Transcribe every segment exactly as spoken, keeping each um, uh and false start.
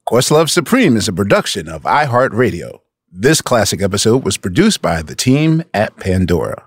Questlove Supreme is a production of iHeartRadio. This classic episode was produced by the team at Pandora.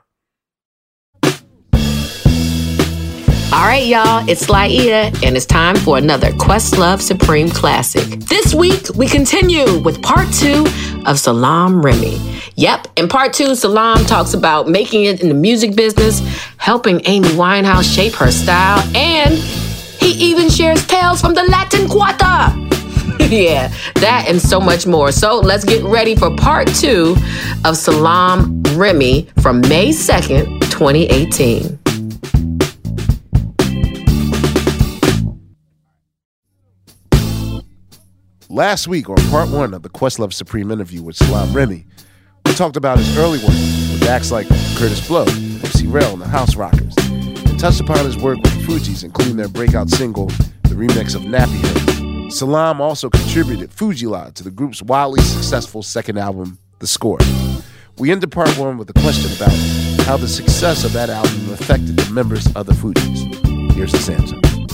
All right, y'all, it's Laia, and it's time for another Questlove Supreme classic. This week, we continue with part two of Salaam Remi. Yep, in part two, Salaam talks about making it in the music business, helping Amy Winehouse shape her style, and he even shares tales from the Latin Quarter. Yeah, that and so much more. So let's get ready for part two of Salaam Remi from May second, twenty eighteen. Last week on part one of the Questlove Supreme interview with Salaam Remi, we talked about his early work with acts like Kurtis Blow, M C Rel, and the House Rockers, and touched upon his work with the Fugees, including their breakout single, the remix of Nappy Head. Salaam also contributed Fugeelaa to the group's wildly successful second album, The Score. We ended part one with a question about how the success of that album affected the members of the Fugees. Here's his answer.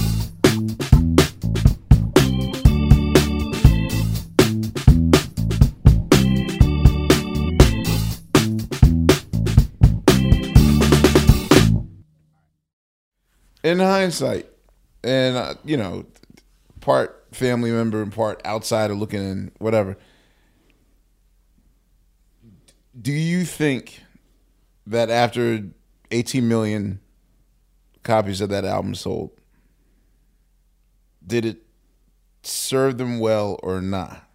In hindsight, and uh, you know, part family member and part outsider looking in, whatever. Do you think that after eighteen million copies of that album sold, did it serve them well or not?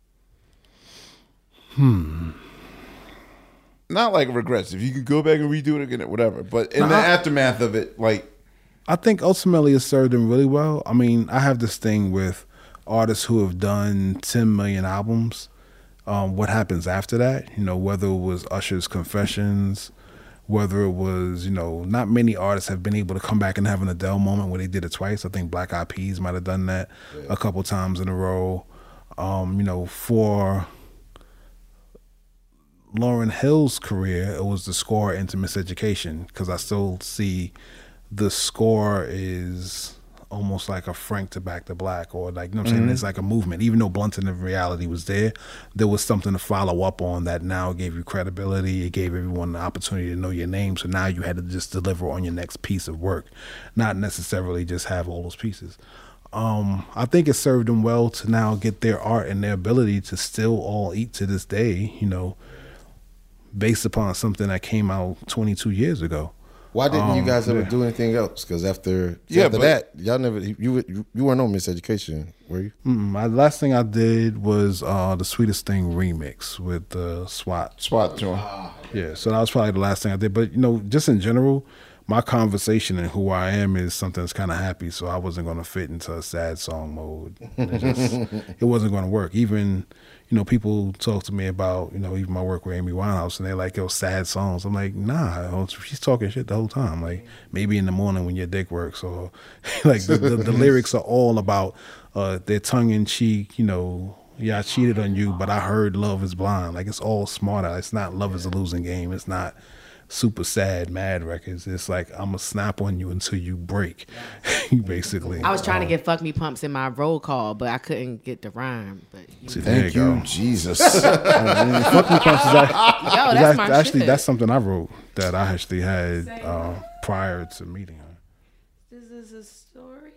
Hmm. Not like regrets. If you could go back and redo it again, whatever. But in no, the I, aftermath of it, like. I think ultimately it served them really well. I mean, I have this thing with artists who have done ten million albums. Um, what happens after that? You know, whether it was Usher's Confessions, whether it was, you know, not many artists have been able to come back and have an Adele moment where they did it twice. I think Black Eyed Peas might have done that yeah. a couple times in a row. Um, you know, for Lauryn Hill's career, it was The Score, Intimate Education, because I still see The Score is almost like a Frank to Back to Black, or like, you know what I'm saying? Mm-hmm. It's like a movement. Even though Blunted of Reality was there, there was something to follow up on that now gave you credibility. It gave everyone the opportunity to know your name. So now you had to just deliver on your next piece of work, not necessarily just have all those pieces. Um, I think it served them well to now get their art and their ability to still all eat to this day, you know, based upon something that came out twenty-two years ago. Why didn't um, you guys ever yeah. do anything else? Because after, yeah, after that, y'all never, you you, you weren't on Miseducation, were you? Mm, my last thing I did was uh, the Sweetest Thing remix with uh, SWAT. SWAT joint. Yeah, so that was probably the last thing I did. But, you know, just in general, my conversation and who I am is something that's kind of happy, so I wasn't going to fit into a sad song mode. It, just, it wasn't going to work. Even, you know, people talk to me about, you know, even my work with Amy Winehouse, and they're like, yo, sad songs. I'm like, nah, she's talking shit the whole time. Like, maybe in the morning when your dick works, or like the, the, the lyrics are all about uh, their tongue-in-cheek, you know, yeah, I cheated on you, but I heard love is blind. Like, it's all smarter. It's not love is a losing game. It's not super sad, mad records. It's like, I'm going to snap on you until you break, basically. I was trying um, to get Fuck Me Pumps in my roll call, but I couldn't get the rhyme. But you see, Thank you, you Jesus. uh, Fuck Me Pumps is actually, Yo, that's my actually shit. That's something I wrote that I actually had uh, prior to meeting her. This is a story?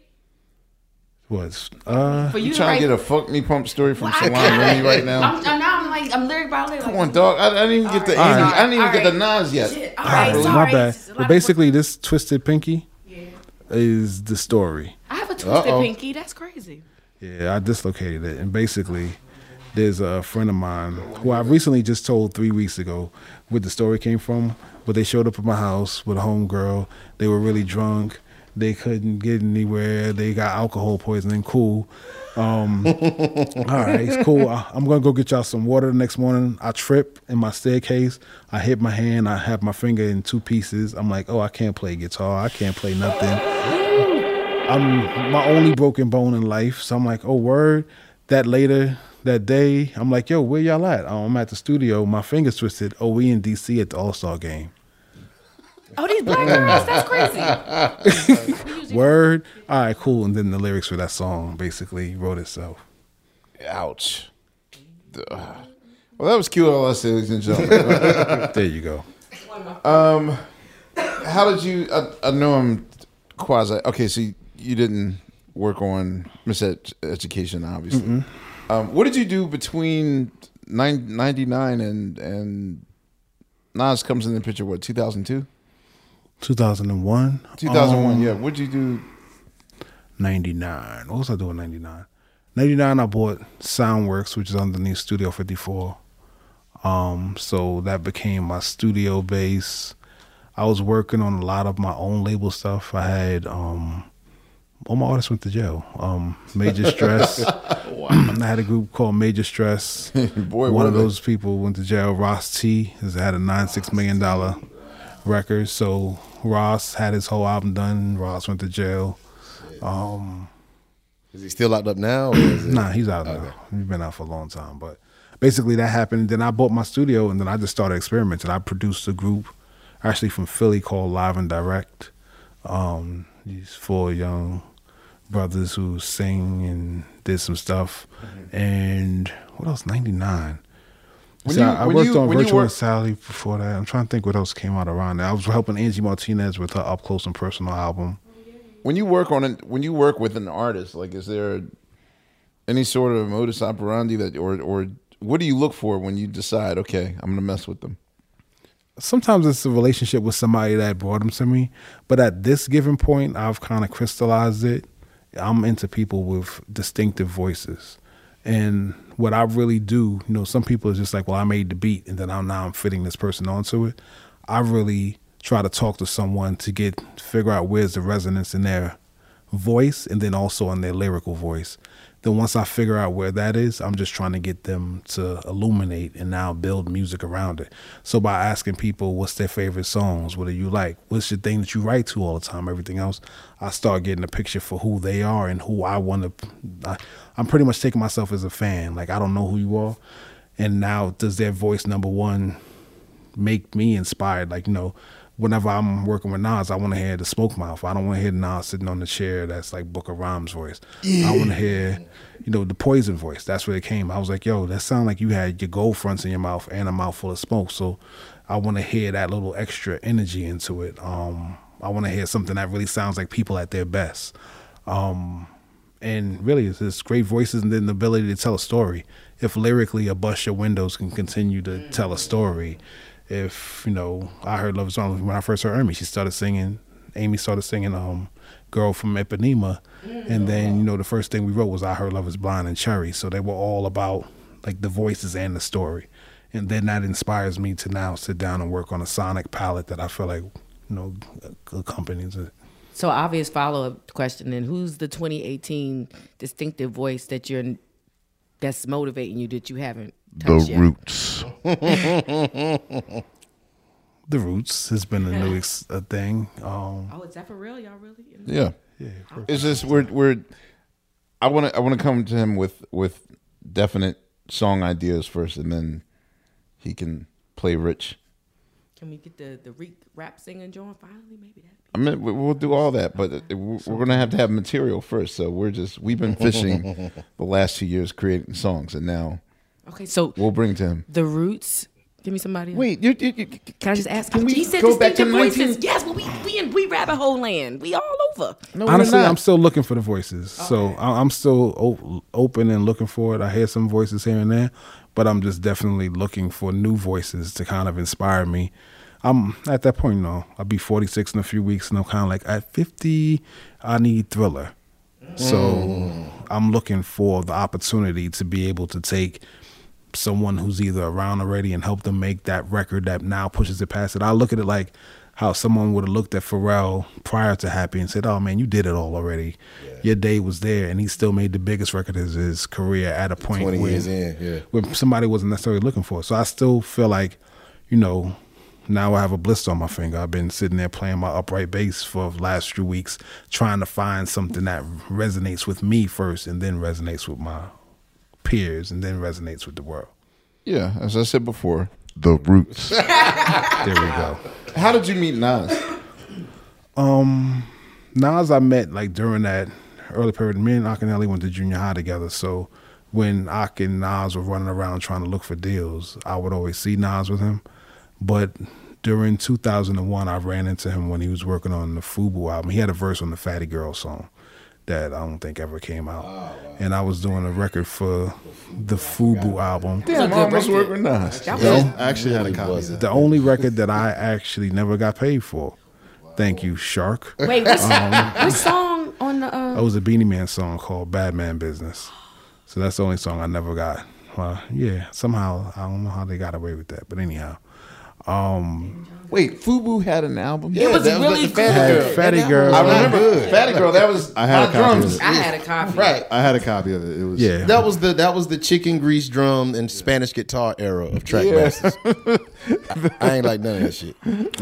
Was uh, For you, You to trying write, to get a Fuck Me Pump story from Well, I Salaam Remi right now? I'm, I'm now I'm like I'm lyric by lyric. Come like, on, dog. I, I didn't even get the All Amy. right. I didn't even All get the right. Nas yet. Shit. All ah, right, my sorry. bad. It's a lot But of basically, this Twisted Pinky Yeah. is the story. I have a twisted Uh-oh. pinky. That's crazy. Yeah, I dislocated it, and basically, there's a friend of mine who I recently just told three weeks ago where the story came from. But they showed up at my house with a homegirl. They were really drunk. They couldn't get anywhere. They got alcohol poisoning. Cool. Um, all right, it's cool. I, I'm gonna go get y'all some water the next morning. I trip in my staircase. I hit my hand. I have my finger in two pieces. I'm like, oh, I can't play guitar. I can't play nothing. I'm my only broken bone in life. So I'm like, oh, word. That later that day, I'm like, yo, where y'all at? Oh, I'm at the studio. My finger's twisted. Oh, we in D C at the All-Star game. Oh, these black girls. That's crazy. Word. All right, cool. And then the lyrics for that song basically wrote itself. Ouch. Ugh. Well, that was Q L S, ladies and gentlemen. There you go. Um, how did you? I, I know I'm quasi. Okay, so you, you didn't work on Miseducation, obviously. Mm-hmm. Um, what did you do between ninety-nine and and Nas comes in the picture? What, two thousand two? two thousand one. two thousand one. Um, Yeah. What did you do? ninety-nine. What was I doing? ninety-nine. ninety-nine. I bought Soundworks, which is underneath Studio fifty-four. Um, so that became my studio base. I was working on a lot of my own label stuff. I had um, all my artists went to jail. Um, Major Stress. Wow. I had a group called Major Stress. Boy, one of they? those people went to jail. Ross T has had a nine six million dollar record. So Ross had his whole album done. Ross went to jail. Um, is he still locked up now? Or is it? Nah, he's out okay. now. He's been out for a long time. But basically that happened. Then I bought my studio and then I just started experimenting. I produced a group actually from Philly called Live and Direct. Um, these four young brothers who sing and did some stuff. Mm-hmm. And what else? ninety-nine. When See, you, I, I when worked you, on when Virtual you work, Insanity before that. I'm trying to think what else came out around that. I was helping Angie Martinez with her Up Close and Personal album. When you work on it, when you work with an artist, like, is there any sort of modus operandi that, or or what do you look for when you decide, okay, I'm gonna mess with them? Sometimes it's a relationship with somebody that brought them to me, but at this given point, I've kind of crystallized it. I'm into people with distinctive voices, and what I really do, you know, some people are just like, well, I made the beat, and then I'm now I'm fitting this person onto it. I really try to talk to someone to get figure out where's the resonance in their voice and then also in their lyrical voice. Then once I figure out where that is, I'm just trying to get them to illuminate and now build music around it. So by asking people what's their favorite songs, what do you like, what's your thing that you write to all the time, everything else, I start getting a picture for who they are and who I want to. I, I'm pretty much taking myself as a fan. Like, I don't know who you are, and now does their voice, number one, make me inspired? Like, you know, whenever I'm working with Nas, I want to hear the Smoke Mouth. I don't want to hear Nas sitting on the chair that's like Booker Rhymes' voice. Yeah. I want to hear, you know, the Poison voice. That's where it came. I was like, yo, that sound like you had your gold fronts in your mouth and a mouthful of smoke. So I want to hear that little extra energy into it. Um, I want to hear something that really sounds like people at their best. Um, and really, it's just great voices and then the ability to tell a story. If lyrically a Bust Your Windows can continue to tell a story, if, you know, I heard Love Is Wrong when I first heard Amy, she started singing, Amy started singing um, Girl from Ipanema. And then, you know, the first thing we wrote was I Heard Love Is Blind and Cherry. So they were all about like the voices and the story. And then that inspires me to now sit down and work on a sonic palette that I feel like, you know, accompanies it. So obvious follow-up question then, who's the twenty eighteen distinctive voice that you're that's motivating you that you haven't touched The yet? Roots. The Roots has been a new ex- a thing. Um, Oh, is that for real? Y'all really? Yeah, yeah, it's just we're we're. I want to I want to come to him with with definite song ideas first, and then he can play Rich. Can we get the the re- rap singing joint finally? Maybe that. I mean, we- we'll do all that, but we're going to have to have material first. So we're just we've been fishing the last two years creating songs, and now Okay, so we'll bring to him. the Roots. Give me somebody. Else. Wait, you, you, you, Can I just ask? Can we he said go back to distinctive the voices. nineteen Yes, but we we in we rabbit hole land. We all over. No, we're Honestly, not. I'm still looking for the voices. So I- I'm still o- open and looking for it. I hear some voices here and there, but I'm just definitely looking for new voices to kind of inspire me. I'm at that point, you know, I'll be forty-six in a few weeks, and I'm kind of like, at fifty, I need Thriller. So Mm. I'm looking for the opportunity to be able to take someone who's either around already and help them make that record that now pushes it past it. I look at it like how someone would have looked at Pharrell prior to Happy and said, oh man, you did it all already. Yeah. Your day was there, and he still made the biggest record of his career at a point twenty where, years in, yeah. where somebody wasn't necessarily looking for it. So I still feel like, you know, now I have a blister on my finger. I've been sitting there playing my upright bass for the last few weeks, trying to find something that resonates with me first and then resonates with my peers and then resonates with the world. Yeah, as I said before, The Roots. There we go. How did you meet Nas? Um, Nas I met like during that early period. Me and Akinelli went to junior high together, so when Ak and Nas were running around trying to look for deals, I would always see Nas with him. But during two thousand one, I ran into him when he was working on the Fubu album. He had a verse on the Fatty Girl song that I don't think ever came out. Oh, wow. And I was doing a record for the Fubu album. Damn, I almost worked with Nas. Yeah, I actually had a copy of that. The only record that I actually never got paid for. Thank you, Shark. Wait, which, um, which song on the... Uh... It was a Beanie Man song called Bad Man Business. So that's the only song I never got. Well, yeah, somehow, I don't know how they got away with that. But anyhow... Um, Wait, Fubu had an album? Yeah, it was really was Fatty Girl. Fatty Girl. I remember good. Fatty Girl. That was I had my a copy drums. of it. I had a copy. Right. I had a copy of it. It was Yeah. That was the that was the chicken grease drum and Spanish guitar era of track Yeah. masters. I ain't like none of that shit.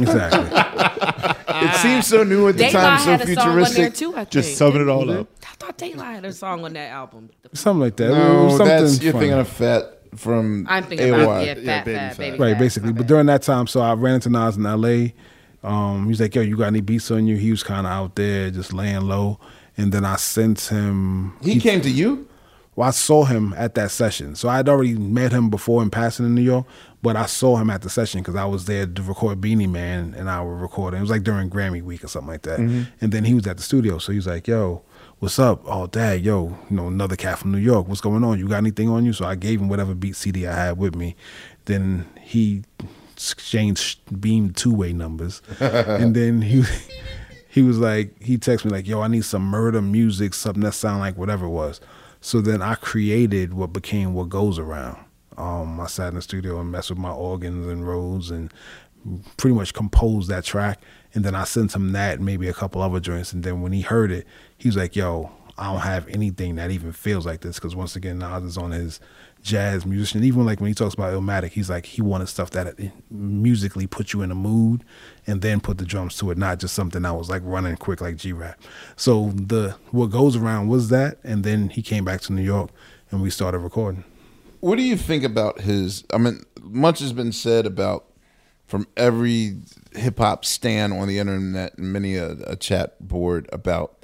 Exactly. It seems so new at the Daylight time, so had a song on there futuristic. too, I think. Just summing it all up. I thought Daylight had a song on that album. Something like that. It No, was something that's you're funny. thinking of Fat from I'm thinking A O I. about yeah, fat, Yeah, fat, Baby baby, Fat. baby Right, fat, basically. my But bad. during that time, so I ran into Nas in L A. Um, he's like, yo, you got any beats on you? He was kind of out there just laying low. And then I sent him. He came to you? Well, I saw him at that session. So I had already met him before in passing in New York, but I saw him at the session because I was there to record Beanie Man and I was recording. It was like during Grammy week or something like that. Mm-hmm. And then he was at the studio. So he was like, yo, what's up? Oh, Dad, yo, you know, another cat from New York. What's going on? You got anything on you? So I gave him whatever beat C D I had with me. Then he exchanged Beam two-way numbers. And then he he was like, he texted me like, yo, I need some murder music, something that sound like whatever it was. So then I created what became What Goes Around. Um, I sat in the studio and messed with my organs and Rhodes and pretty much composed that track. And then I sent him that and maybe a couple other joints. And then when he heard it, he was like, yo, I don't have anything that even feels like this. Because once again, Nas is on his jazz musician. Even like when he talks about Illmatic, he's like, he wanted stuff that musically put you in a mood and then put the drums to it, not just something that was like running quick like G-Rap. So the What Goes Around was that, and then he came back to New York and we started recording. What do you think about his? I mean, much has been said about from every hip hop stan on the internet and many a, a chat board about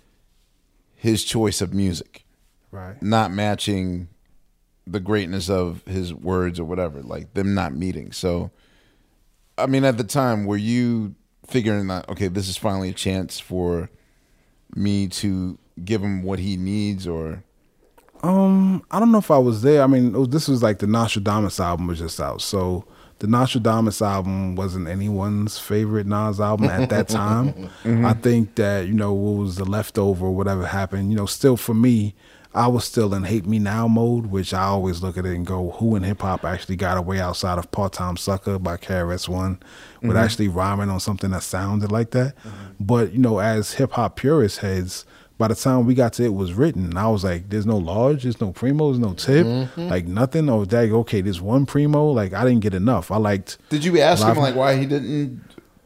his choice of music, Right. not matching the greatness of his words or whatever, like them not meeting. So, I mean, at the time, were you figuring that, okay, this is finally a chance for me to give him what he needs, or? Um, I don't know if I was there. I mean, it was, this was like the Nostradamus album was just out. So the Nostradamus album wasn't anyone's favorite Nas album at that time. Mm-hmm. I think that, you know, what was the leftover, whatever happened, you know, still for me, I was still in Hate Me Now mode, which I always look at it and go, who in hip hop actually got away outside of Part-Time Sucker by K R S One with Mm-hmm. actually rhyming on something that sounded like that. Mm-hmm. But, you know, as hip hop purist heads, by the time we got to It Was Written, I was like, there's no Large, there's no Primo, there's no Tip, Mm-hmm. like nothing. Or that, okay, there's one Primo. Like, I didn't get enough. I liked. Did you ask him Live- like why he didn't?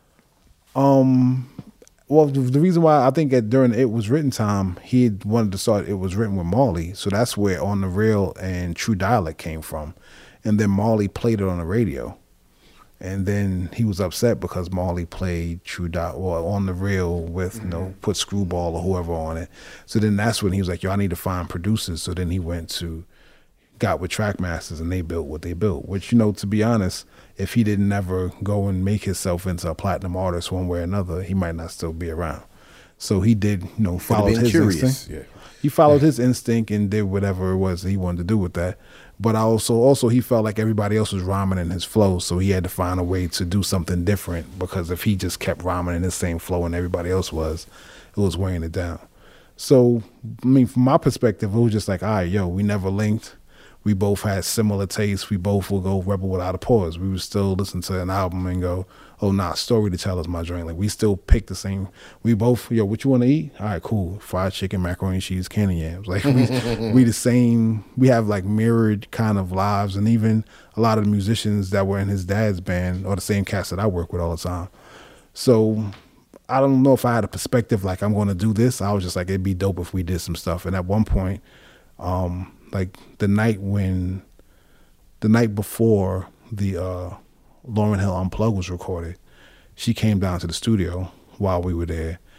Um, well, the, the reason why I think that during It Was Written time, he had wanted to start It Was Written with Marley. So that's where On the Real and True Dialect came from. And then Marley played it on the radio. And then he was upset because Marley played True Dot or On the Real with, you know, put Screwball or whoever on it. So then that's when he was like, yo, I need to find producers. So then he went to, got with Trackmasters and they built what they built. Which, you know, to be honest, if he didn't ever go and make himself into a platinum artist one way or another, he might not still be around. So he did, you know, follow been his curious, instinct. yeah. He followed his instinct and did whatever it was that he wanted to do with that. But I also, also he felt like everybody else was rhyming in his flow, so he had to find a way to do something different, because if he just kept rhyming in the same flow and everybody else was, it was weighing it down. So, I mean, from my perspective, it was just like, all right, yo, we never linked. We both had similar tastes. We both will go Rebel Without a Pause. We would still listen to an album and go, oh, nah, Story to Tell is my joint. Like, we still pick the same. We both, yo, what you want to eat? All right, cool. Fried chicken, macaroni and cheese, candy yams. Like, we, we the same. We have, like, mirrored kind of lives. And even a lot of the musicians that were in his dad's band are the same cast that I work with all the time. So I don't know if I had a perspective like, I'm going to do this. I was just like, it'd be dope if we did some stuff. And at one point, um, like the night when, the night before the uh, Lauryn Hill Unplugged was recorded, she came down to the studio while we were there and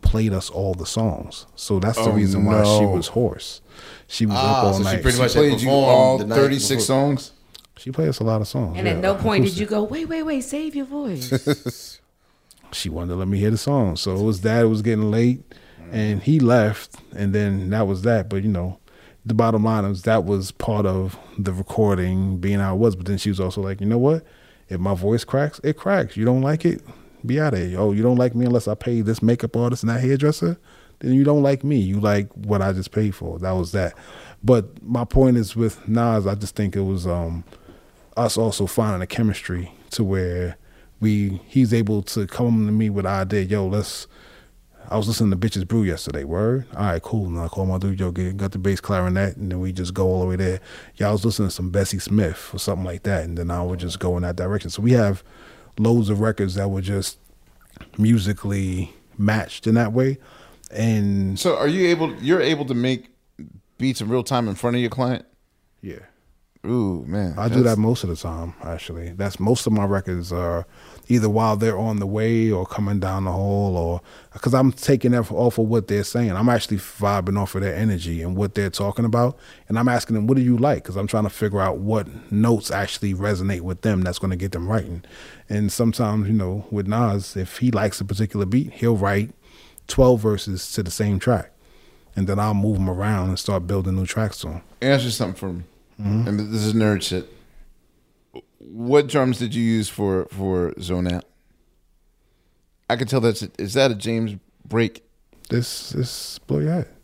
played us all the songs. So that's the Oh, reason why she no. was hoarse. She was Ah, up all so she night. pretty She, much- Played you performed all the night thirty-six before. songs. she played us a lot of songs. And yeah. at no point did you go, wait, wait, wait, save your voice. She wanted to let me hear the song. So it was that. It was getting late, and he left, and then that was that. But you know, the bottom line is that was part of the recording being how it was. But then she was also like, you know what? If my voice cracks, it cracks. You don't like it, be out of here. Oh, you don't like me unless I pay this makeup artist and that hairdresser? Then you don't like me. You like what I just paid for. That was that. But my point is with Nas, I just think it was um, us also finding a chemistry to where we he's able to come to me with the idea, yo, let's I was listening to Bitches Brew yesterday, word? All right, cool. And I call my dude, yo, get, got the bass clarinet, and then we just go all the way there. Yeah, I was listening to some Bessie Smith or something like that, and then I would just go in that direction. So we have loads of records that were just musically matched in that way. And So are you able? You're able to make beats in real time in front of your client? yeah. Ooh, man, I do that most of the time, actually. That's most of my records are either while they're on the way or coming down the hall, or because I'm taking that off of what they're saying. I'm actually vibing off of their energy and what they're talking about. And I'm asking them, what do you like? Because I'm trying to figure out what notes actually resonate with them that's going to get them writing. And sometimes, you know, with Nas, if he likes a particular beat, he'll write twelve verses to the same track. And then I'll move them around and start building new tracks to them. Answer something for me. Mm-hmm. And this is nerd shit. What drums did you use for for Zone Out? I can tell that's is that a James Break? This this blow your head.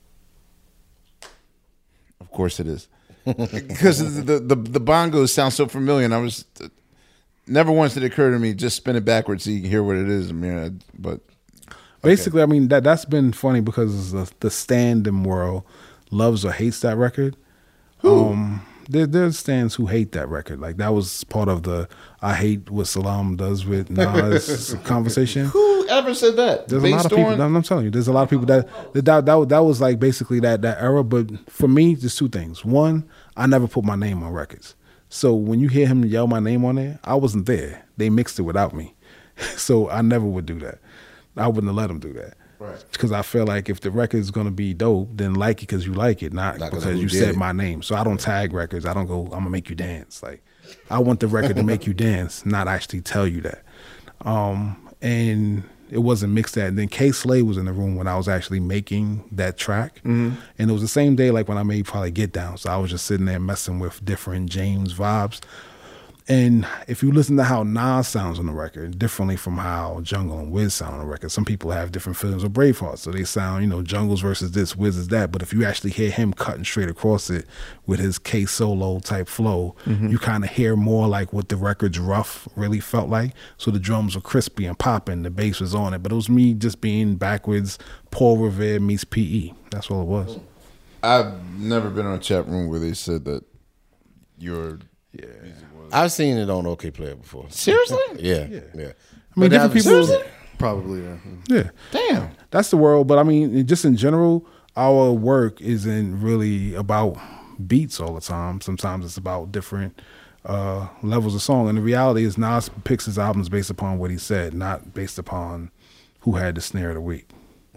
Of course it is, because the, the the the bongos sound so familiar. And I was never once did it occur to me just spin it backwards so you can hear what it is. I mean, but basically, I mean that that's been funny because the the stand-in world loves or hates that record. Who? Um, There, there's stands who hate that record. Like that was part of the I hate what Salam does with Nas conversation. Who ever said that? There's a lot of people. I'm, I'm telling you, there's a lot of people that that that, that, that was like basically that that era. But for me, there's two things. One, I never put my name on records. So when you hear him yell my name on there, I wasn't there. They mixed it without me. So I never would do that. I wouldn't have let them do that. Right. Because I feel like if the record is going to be dope, then like it because you like it, not, not because you said it. My name. So I don't tag records. I don't go, I'm going to make you dance. Like, I want the record to make you dance, not actually tell you that. Um, and it wasn't mixed that. And then K Slay was in the room when I was actually making that track. Mm-hmm. And it was the same day like when I made probably Get Down. So I was just sitting there messing with different James vibes. And if you listen to how Nas sounds on the record, differently from how Jungle and Wiz sound on the record, some people have different feelings of Braveheart. So they sound, you know, Jungle's versus this, Wiz is that. But if you actually hear him cutting straight across it with his K solo type flow, mm-hmm. you kind of hear more like what the record's rough really felt like. So the drums were crispy and popping, the bass was on it. But it was me just being backwards, Paul Revere meets P E. That's all it was. I've never been on a chat room where they said that your yeah. I've seen it on OK Player before. Seriously? Yeah, yeah. yeah. I mean, different people. Seriously? Probably, yeah. Yeah. Damn. That's the world. But I mean, just in general, our work isn't really about beats all the time. Sometimes it's about different uh, levels of song. And the reality is Nas picks his albums based upon what he said, not based upon who had the snare of the week.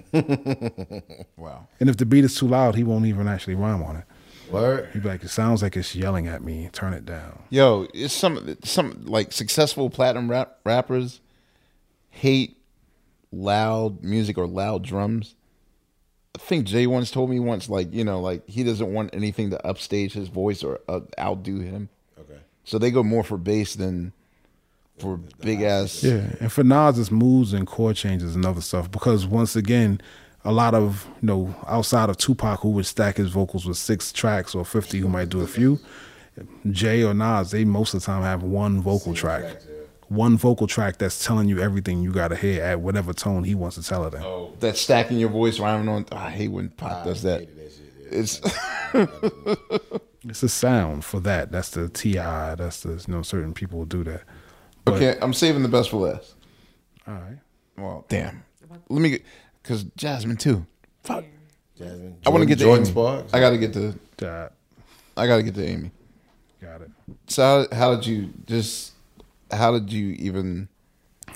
Wow. And if the beat is too loud, he won't even actually rhyme on it. Word. He'd be like, it sounds like it's yelling at me. Turn it down. Yo, it's some some like successful platinum rap rappers hate loud music or loud drums. I think Jay once told me once, like, you know, like he doesn't want anything to upstage his voice or uh, outdo him. Okay. So they go more for bass than for big ass. Yeah, and for Nas, it's moods and chord changes and other stuff. Because once again, a lot of, you know, outside of Tupac, who would stack his vocals with six tracks, or fifty who might do a few, Jay or Nas, they most of the time have one vocal track. One vocal track that's telling you everything you got to hear at whatever tone he wants to tell it in. Oh, that's stacking your voice rhyming on. I hate when Pac does that. It's it's a sound for that. That's the T I. That's the, you know, certain people will do that. But, okay, I'm saving the best for last. All right. Well, damn. Let me get, because Jasmine too. Fuck. Jasmine. I want to get to Jordan Amy. Sparks. I got to get to. Got, I got to get to Amy. got it. So how, how did you just? How did you even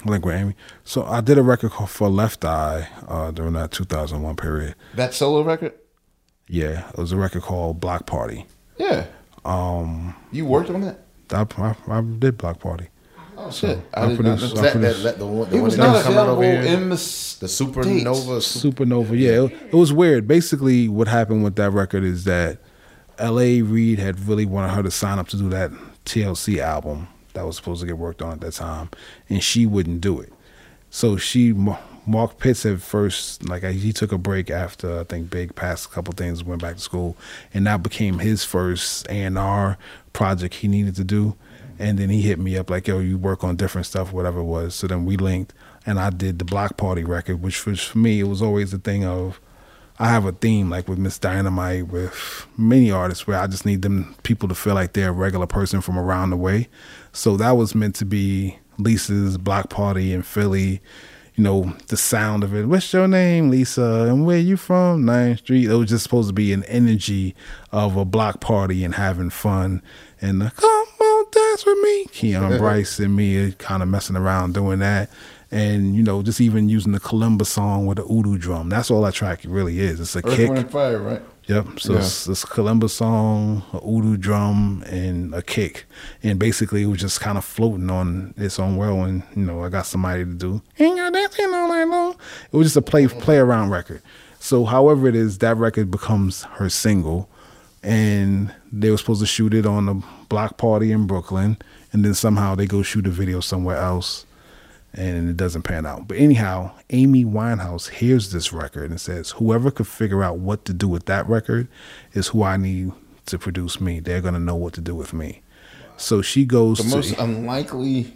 Link with Amy. So I did a record called for Left Eye uh, during that two thousand one period. That solo record? Yeah, it was a record called Block Party. Yeah. Um, you worked on that? I, I, I did Block Party. Oh shit! I, I, I did produced. not Was I that, produced. that, that the one, the It one was that not coming out over available here? in the The Supernova. Supernova, yeah. It, it was weird. Basically, what happened with that record is that L A Reid had really wanted her to sign up to do that T L C album that was supposed to get worked on at that time, and she wouldn't do it. So she, Mark Pitts at first, like he took a break after I think Big passed a couple things, went back to school, and that became his first A and R project he needed to do. And then he hit me up like, yo, you work on different stuff, whatever it was. So then we linked, and I did the Block Party record, which was, for me, it was always the thing of, I have a theme, like with Miss Dynamite, with many artists, where I just need them people to feel like they're a regular person from around the way. So that was meant to be Lisa's Block Party in Philly, you know, the sound of it. What's your name, Lisa? And where you from? ninth Street. It was just supposed to be an energy of a block party and having fun. And the, come on, dance with me. Keon Bryce and me kind of messing around doing that. And, you know, just even using the kalimba song with the udu drum. That's all that track really is. It's a Earth, kick. Wind, and Fire, right? Yep. So Yeah. it's this kalimba song, a udu drum, and a kick. And basically it was just kind of floating on its own well. And, you know, I got somebody to do, ain't got dancing all night long. It was just a play play around record. So however it is, that record becomes her single. And they were supposed to shoot it on a block party in Brooklyn. And then somehow they go shoot a video somewhere else. And it doesn't pan out. But anyhow, Amy Winehouse hears this record and says, whoever could figure out what to do with that record is who I need to produce me. They're going to know what to do with me. So she goes The to... most unlikely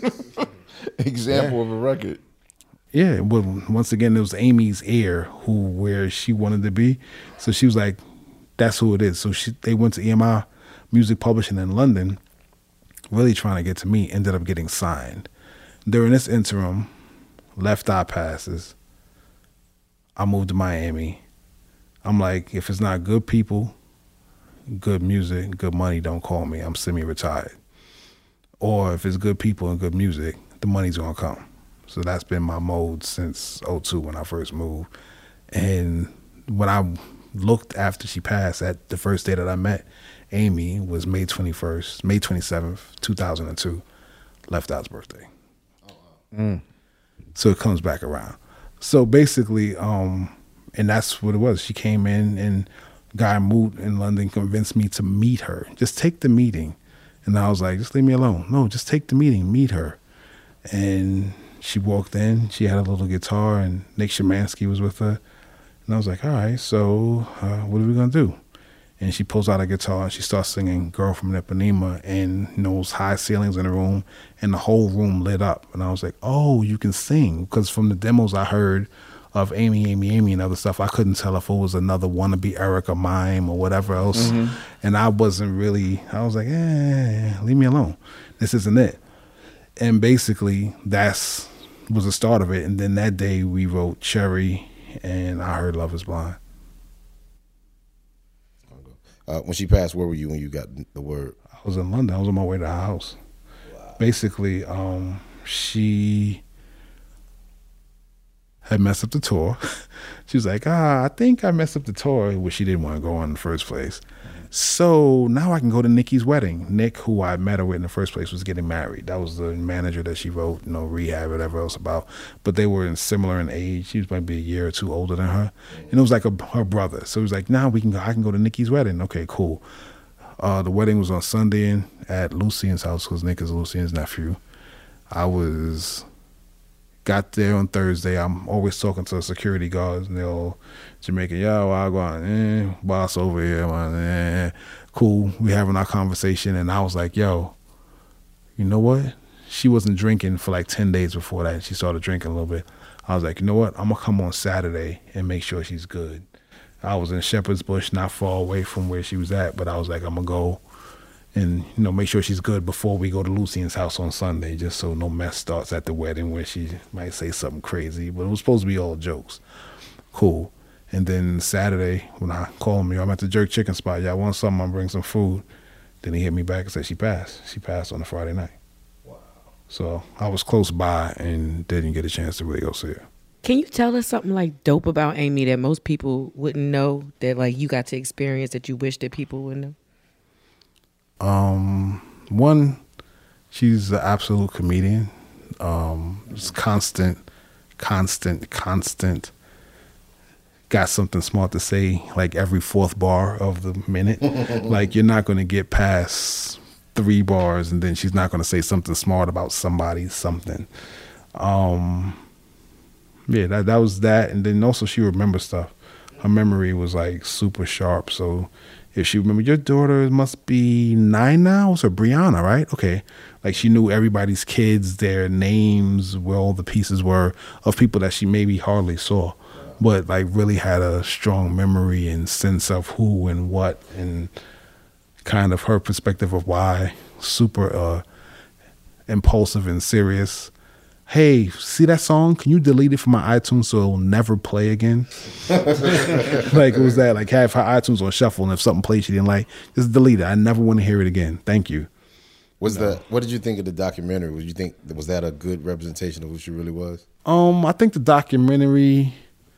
example Yeah. of a record. Yeah, well, once again, it was Amy's ear who where she wanted to be. So she was like, that's who it is. So she they went to E M I Music Publishing in London, really trying to get to me, ended up getting signed. During this interim, Left Eye passes. I moved to Miami. I'm like, if it's not good people, good music, good money, don't call me. I'm semi-retired. Or if it's good people and good music, the money's gonna come. So that's been my mode since oh two when I first moved. And when I looked after she passed, at the first day that I met Amy was May twenty-first, May twenty-seventh, two thousand two, Left Eye's birthday. Mm. So it comes back around. So basically, um, and that's what it was. She came in and Guy Moot in London convinced me to meet her. Just take the meeting. And I was like, just leave me alone. No, just take the meeting, meet her. And she walked in, she had a little guitar and Nick Shymansky was with her. And I was like, all right, so uh, what are we gonna do? And she pulls out a guitar and she starts singing Girl from Ipanema, and you know, those high ceilings in the room, and the whole room lit up. And I was like, oh, you can sing. Because from the demos I heard of Amy, Amy, Amy and other stuff, I couldn't tell if it was another wannabe Erica Mime or whatever else. Mm-hmm. And I wasn't really, I was like, eh, leave me alone. This isn't it. And basically that's was the start of it. And then that day we wrote Cherry and I Heard Love Is Blind. Uh, when she passed, where were you when you got the word? I was in London. I was on my way to her house. Wow. Basically, um, she had messed up the tour. She was like, ah, I think I messed up the tour, which she didn't want to go on in the first place. So now I can go to Nikki's wedding. Nick, who I met her with in the first place, was getting married. That was the manager that she wrote, you know, Rehab, whatever else about. But they were in similar in age. She was maybe a year or two older than her. And it was like a, her brother. So he was like, now we can go, I can go to Nikki's wedding. Okay, cool. Uh, the wedding was on Sunday at Lucien's house because Nick is Lucien's nephew. I was... got there on Thursday. I'm always talking to the security guards, and they're all Jamaican. Yo, I go on, eh, boss over here, man. Eh. Cool. We having our conversation, and I was like, yo, you know what? She wasn't drinking for like ten days before that. She started drinking a little bit. I was like, you know what? I'm gonna come on Saturday and make sure she's good. I was in Shepherd's Bush, not far away from where she was at, but I was like, I'm gonna go and, you know, make sure she's good before we go to Lucien's house on Sunday, just so no mess starts at the wedding where she might say something crazy. But it was supposed to be all jokes. Cool. And then Saturday, when I called me, I'm at the Jerk Chicken spot. Y'all want something? I'll bring some food. Then he hit me back and said she passed. She passed on a Friday night. Wow. So I was close by and didn't get a chance to really go see her. Can you tell us something like dope about Amy that most people wouldn't know, that like you got to experience that you wish that people would know? Um, one, she's an absolute comedian. Um, it's constant, constant, constant. Got something smart to say like every fourth bar of the minute. Like you're not going to get past three bars and then she's not going to say something smart about somebody, something. Um, yeah, that that was that. And then also she remembers stuff. Her memory was like super sharp. So if she remembered, your daughter must be nine now, so Brianna, right? Okay. Like she knew everybody's kids, their names, where all the pieces were of people that she maybe hardly saw, but like really had a strong memory and sense of who and what and kind of her perspective of why. Super uh, impulsive and serious. Hey, see that song? Can you delete it from my iTunes so it'll never play again? Like it was that, like have her iTunes on shuffle, and if something plays she didn't like, just delete it. I never want to hear it again. Thank you. Was no. the what did you think of the documentary? Was you think was that a good representation of who she really was? Um, I think the documentary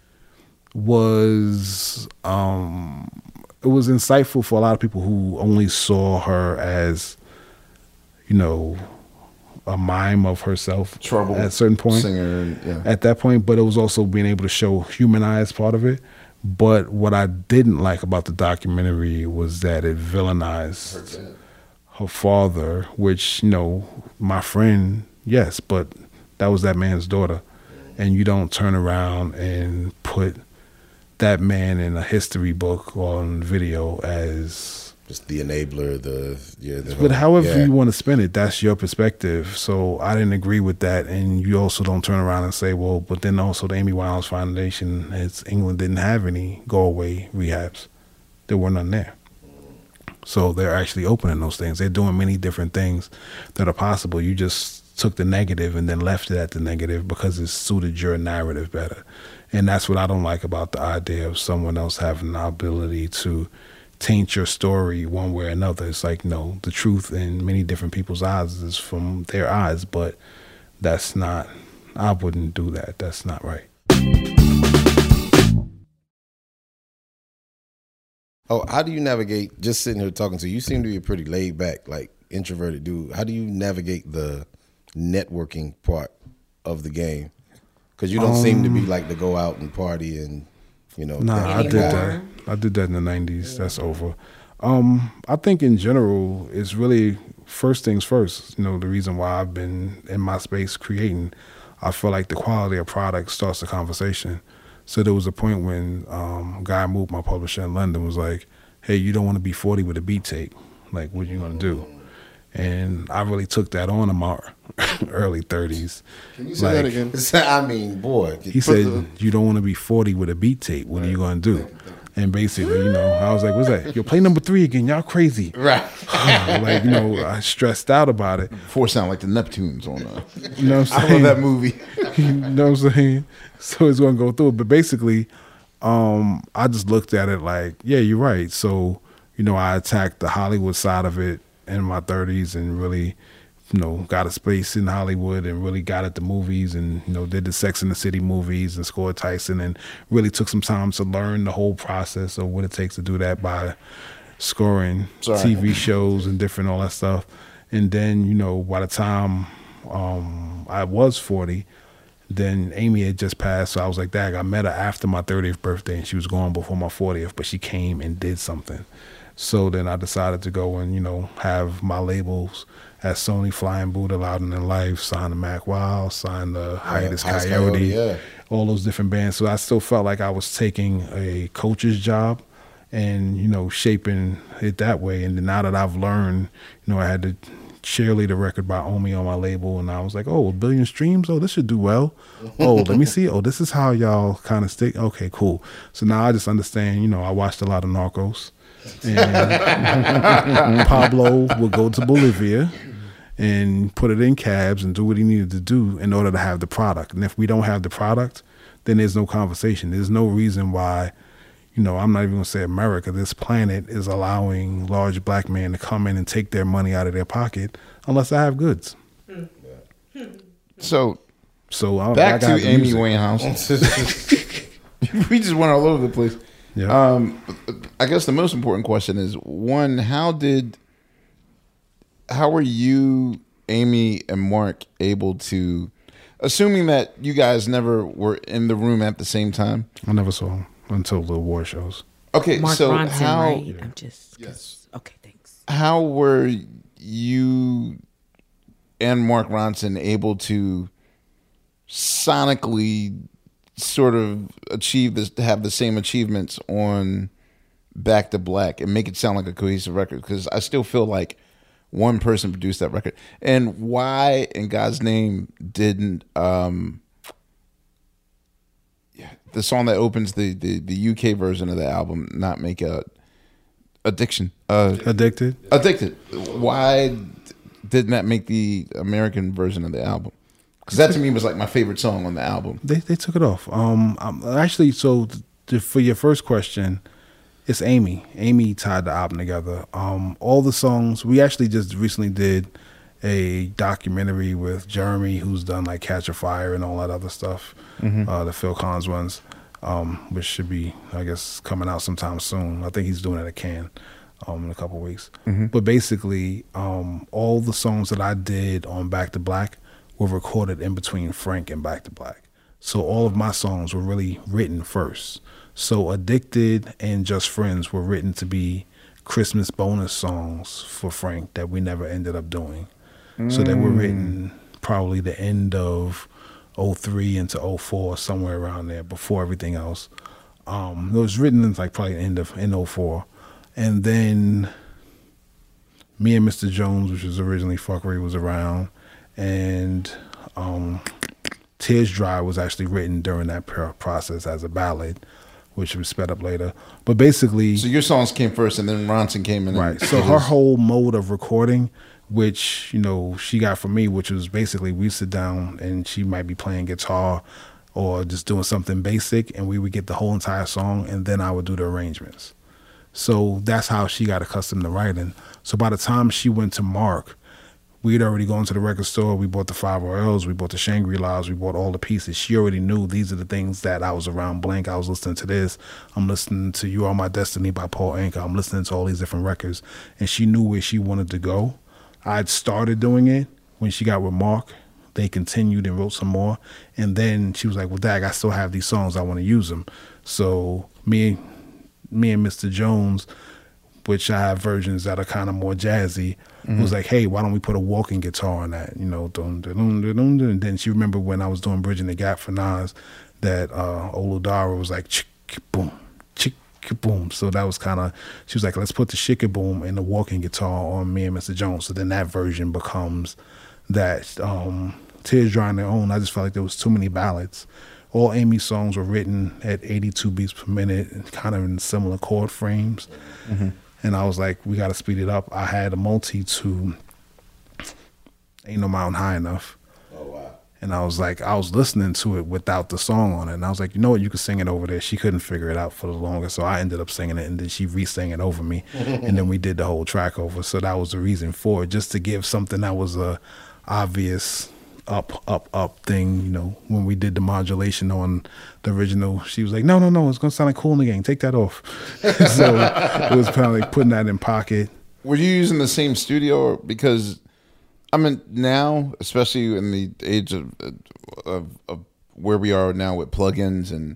was um it was insightful for a lot of people who only saw her as, you know, a mime of herself Trouble at a certain point. Singer, yeah. At that point, but it was also being able to show humanized part of it. But what I didn't like about the documentary was that it villainized her, her father, which, you know, my friend, yes, but that was that man's daughter. And you don't turn around and put that man in a history book on video as just the enabler, the yeah. The but however yeah. you want to spin it, that's your perspective. So I didn't agree with that, and you also don't turn around and say, well, but then also the Amy Winehouse Foundation, as England didn't have any go away rehabs, there were none there. So they're actually opening those things. They're doing many different things that are possible. You just took the negative and then left it at the negative because it suited your narrative better. And that's what I don't like about the idea of someone else having the ability to taint your story one way or another. It's like, no, the truth in many different people's eyes is from their eyes, but that's not, I wouldn't do that. That's not right. Oh, how do you navigate, just sitting here talking to you, you seem to be a pretty laid back, like introverted dude. How do you navigate the networking part of the game? Because you don't um, seem to be like to go out and party and, you know. Nah, I did that. I did that in the nineties. That's over. Um, I think in general, it's really first things first. You know, the reason why I've been in my space creating, I feel like the quality of product starts the conversation. So there was a point when um, a guy moved my publisher in London was like, hey, you don't want to be forty with a beat tape. Like, what are you going to do? And I really took that on in my early thirties. Can you say like, that again? I mean, boy. He said, the... you don't want to be forty with a beat tape. What right. are you going to do? And basically, you know, I was like, what's that? Yo, play number three again. Y'all crazy. Right. Like, you know, I stressed out about it. Before it sounded like the Neptunes on uh You know what I'm saying? I love that movie. You know what I'm saying? So it's going to go through it. But basically, um, I just looked at it like, yeah, you're right. So, you know, I attacked the Hollywood side of it in my thirties and really, you know, got a space in Hollywood and really got at the movies and, you know, did the Sex and the City movies and scored Tyson and really took some time to learn the whole process of what it takes to do that by scoring Sorry. T V shows and different all that stuff. And then, you know, by the time um, I was forty, then Amy had just passed. So I was like, dang, I met her after my thirtieth birthday and she was gone before my fortieth, but she came and did something. So then I decided to go and, you know, have my labels at Sony, Flying Buddha, Loudon and Life, sign the Mac Wild, sign the Hiatus yeah, Coyote, Coyote yeah. all those different bands. So I still felt like I was taking a coach's job and, you know, shaping it that way. And then now that I've learned, you know, I had to cheerlead a record by Omi on my label, and I was like, oh, a billion streams? Oh, this should do well. Oh, let me see. Oh, this is how y'all kind of stick. Okay, cool. So now I just understand, you know, I watched a lot of Narcos. And Pablo would go to Bolivia and put it in cabs and do what he needed to do in order to have the product. And if we don't have the product, then there's no conversation. There's no reason why, you know, I'm not even going to say America, this planet is allowing large black men to come in and take their money out of their pocket unless I have goods. Yeah. So So I, back I to got the Amy music. Winehouse. We just went all over the place. Yeah. Um, I guess the most important question is one: How did, how were you, Amy, and Mark able to, assuming that you guys never were in the room at the same time? I never saw him until the award shows. Okay, Mark so Ronson, how right? I'm just Yes. Okay, thanks. how were you and Mark Ronson able to sonically sort of achieve this, to have the same achievements on Back to Black and make it sound like a cohesive record? Because I still feel like one person produced that record. And why in God's name didn't um the song that opens the, the, the U K version of the album not make a Addiction uh Addicted. Addicted? Why didn't that make the American version of the album? Because that to me was like my favorite song on the album. They they took it off. Um, um actually, so th- for your first question, it's Amy. Amy tied the album together. Um, all the songs we actually just recently did a documentary with Jeremy, who's done like Catch a Fire and all that other stuff. Mm-hmm. Uh, the Phil Collins ones, um, which should be, I guess, coming out sometime soon. I think he's doing it at Cannes um, in a couple of weeks. Mm-hmm. But basically, um, all the songs that I did on Back to Black were recorded in between Frank and Back to Black. So all of my songs were really written first. So Addicted and Just Friends were written to be Christmas bonus songs for Frank that we never ended up doing. Mm. So they were written probably the end of oh three into oh four, somewhere around there, before everything else. Um, it was written in like probably the end of in oh four. And then Me and Mister Jones, which was originally Fuckery, was around. And um, Tears Dry was actually written during that process as a ballad, which was sped up later. But basically... So your songs came first and then Ronson came in. Right. So her whole mode of recording, which, you know, she got from me, which was basically we sit down and she might be playing guitar or just doing something basic, and we would get the whole entire song, and then I would do the arrangements. So that's how she got accustomed to writing. So by the time she went to Mark, we had already gone to the record store. We bought the five R Ls. We bought the Shangri-Las. We bought all the pieces. She already knew these are the things that I was around Blank. I was listening to this. I'm listening to You Are My Destiny by Paul Anka. I'm listening to all these different records. And she knew where she wanted to go. I'd started doing it when she got with Mark. They continued and wrote some more. And then she was like, well, Dag, I still have these songs. I want to use them. So me, me and Mister Jones, which I have versions that are kind of more jazzy, mm-hmm. was like, hey, why don't we put a walking guitar on that? You know, dun, dun, dun, dun, dun, dun. And then she remembered when I was doing Bridging the Gap for Nas that uh, Oludara was like, chick, boom, chick, boom. So that was kind of, she was like, let's put the shika boom and the walking guitar on Me and Mister Jones. So then that version becomes that um, Tears Dry on their own. I just felt like there was too many ballads. All Amy's songs were written at eighty-two beats per minute, kind of in similar chord frames. Mm-hmm. And I was like, we got to speed it up. I had a multi to Ain't No Mountain High Enough. Oh, wow. And I was like, I was listening to it without the song on it. And I was like, you know what, you could sing it over there. She couldn't figure it out for the longest. So I ended up singing it, and then she re-sang it over me. And then we did the whole track over. So that was the reason for it, just to give something that was a obvious up, up, up thing. You know, when we did the modulation on the original, she was like, no, no, no, it's going to sound like Kool in the Gang. Take that off. So it was kind of like putting that in pocket. Were you using the same studio? Or, because, I mean, now, especially in the age of, of, of where we are now with plugins and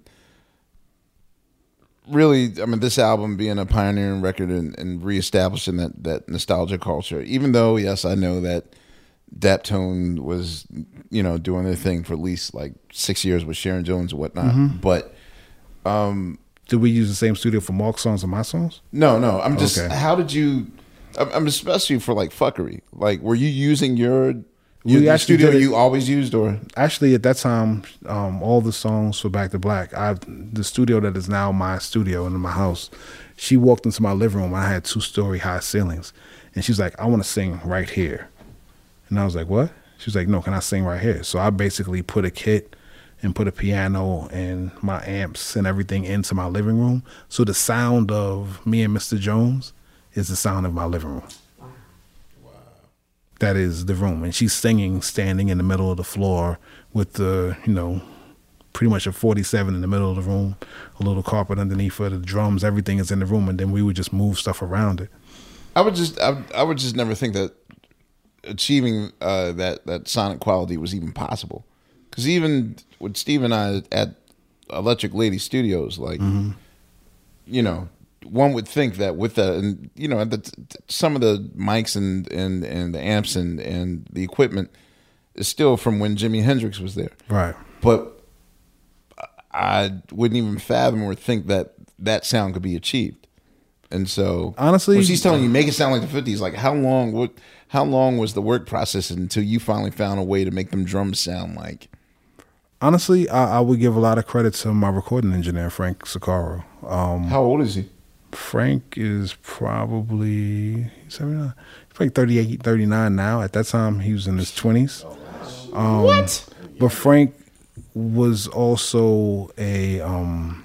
really, I mean, this album being a pioneering record and, and reestablishing that, that nostalgia culture, even though, yes, I know that Daptone was, you know, doing their thing for at least like six years with Sharon Jones and whatnot. Mm-hmm. But um, did we use the same studio for Mark's songs and my songs? No, no. I'm just, okay. How did you, I'm especially for like Fuckery. Like, were you using your, your the studio you always used, or? Actually, at that time, um, all the songs for Back to Black, I the studio that is now my studio in my house, she walked into my living room. I had two story high ceilings. And she's like, I want to sing right here. And I was like, what? She was like, no, can I sing right here? So I basically put a kit and put a piano and my amps and everything into my living room. So the sound of Me and Mister Jones is the sound of my living room. Wow. that is the room. And she's singing standing in the middle of the floor with the, you know, pretty much a forty-seven in the middle of the room, a little carpet underneath her, the drums, everything is in the room, and then we would just move stuff around it. I would just, I, I would just never think that achieving uh, that that sonic quality was even possible. Because even with Steve and I at Electric Lady Studios, like, mm-hmm. you know, one would think that with the, and you know, the, some of the mics and and and the amps and and the equipment is still from when Jimi Hendrix was there, right? But I wouldn't even fathom or think that that sound could be achieved. And so, honestly, when she's telling you make it sound like the fifties, like how long what how long was the work process until you finally found a way to make them drums sound like? Honestly, I, I would give a lot of credit to my recording engineer, Frank Soccaro. Um, how old is he? Frank is probably seventy-nine. He's probably thirty-eight, thirty-nine now. At that time, he was in his twenties. Um, what? But Frank was also a... Um,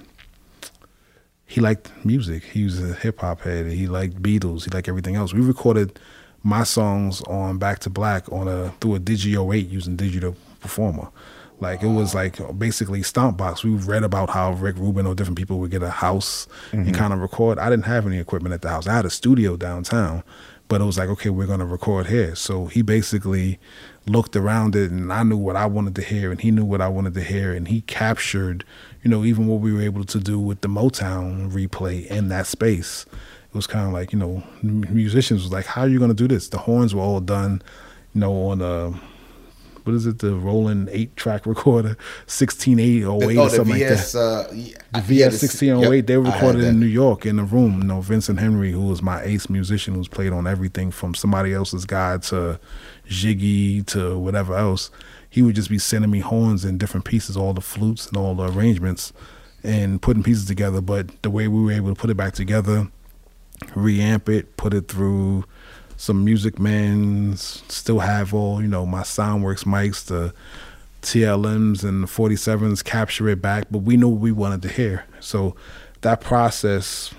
he liked music. He was a hip hop head. He liked Beatles. He liked everything else. We recorded my songs on Back to Black on a through a Digi oh eight using Digital Performer. Like it was like basically Stompbox. We read about how Rick Rubin or different people would get a house mm-hmm. and kind of record. I didn't have any equipment at the house. I had a studio downtown, but it was like, okay, we're going to record here. So he basically looked around it, and I knew what I wanted to hear, and he knew what I wanted to hear, and he captured, you know, even what we were able to do with the Motown replay in that space. It was kind of like, you know, musicians was like, how are you going to do this? The horns were all done, you know, on a, what is it, the Roland eight-track recorder, sixteen eight oh eight oh, or something V S, like that. Uh, yeah, the V S sixteen oh eight, yep, they recorded in that. New York in a room. You know, Vincent Henry, who was my ace musician, who's played on everything from Somebody Else's Guide to Jiggy to whatever else. He would just be sending me horns in different pieces, all the flutes and all the arrangements, and putting pieces together. But the way we were able to put it back together, reamp it, put it through some Music Man, still have all, you know, my Soundworks mics, the T L Ms and the forty-sevens, capture it back, but we knew what we wanted to hear. So that process,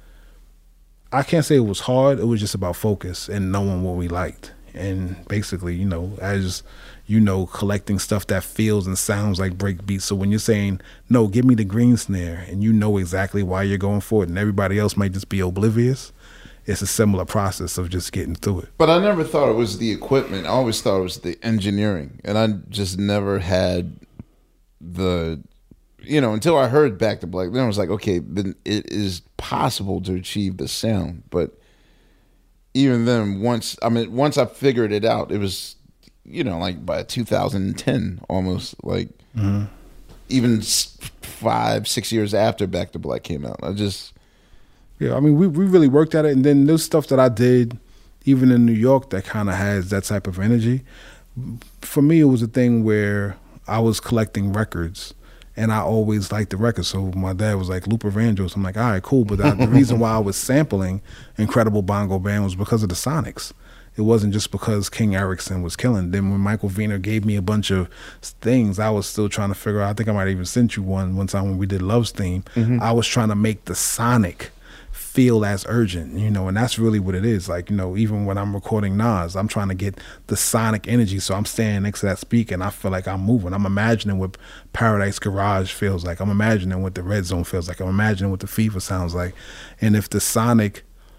I can't say it was hard, it was just about focus and knowing what we liked. And basically, you know, as you know, collecting stuff that feels and sounds like break beats. So when you're saying, no, give me the green snare, and you know exactly why you're going for it, and everybody else might just be oblivious, it's a similar process of just getting through it. But I never thought it was the equipment. I always thought it was the engineering. And I just never had the, you know, until I heard Back to Black, then I was like, okay, then it is possible to achieve the sound. But even then, once, I mean, once I figured it out, it was, you know, like by two thousand ten almost, like mm-hmm. even five, six years after Back to Black came out. I just... Yeah, I mean, we, we really worked at it. And then there's stuff that I did, even in New York, that kind of has that type of energy. For me, it was a thing where I was collecting records, and I always liked the records. So my dad was like, Luther Vandross. I'm like, all right, cool. But I, the reason why I was sampling Incredible Bongo Band was because of the Sonics. It wasn't just because King Erickson was killing. Then when Michael Wiener gave me a bunch of things, I was still trying to figure out. I think I might have even sent you one one time when we did Love's Theme. Mm-hmm. I was trying to make the Sonic feel as urgent, you know, and that's really what it is. Like, you know, even when I'm recording Nas, I'm trying to get the sonic energy. So I'm standing next to that speaker and I feel like I'm moving. I'm imagining what Paradise Garage feels like. I'm imagining what the Red Zone feels like. I'm imagining what the FIFA sounds like. And if the sonic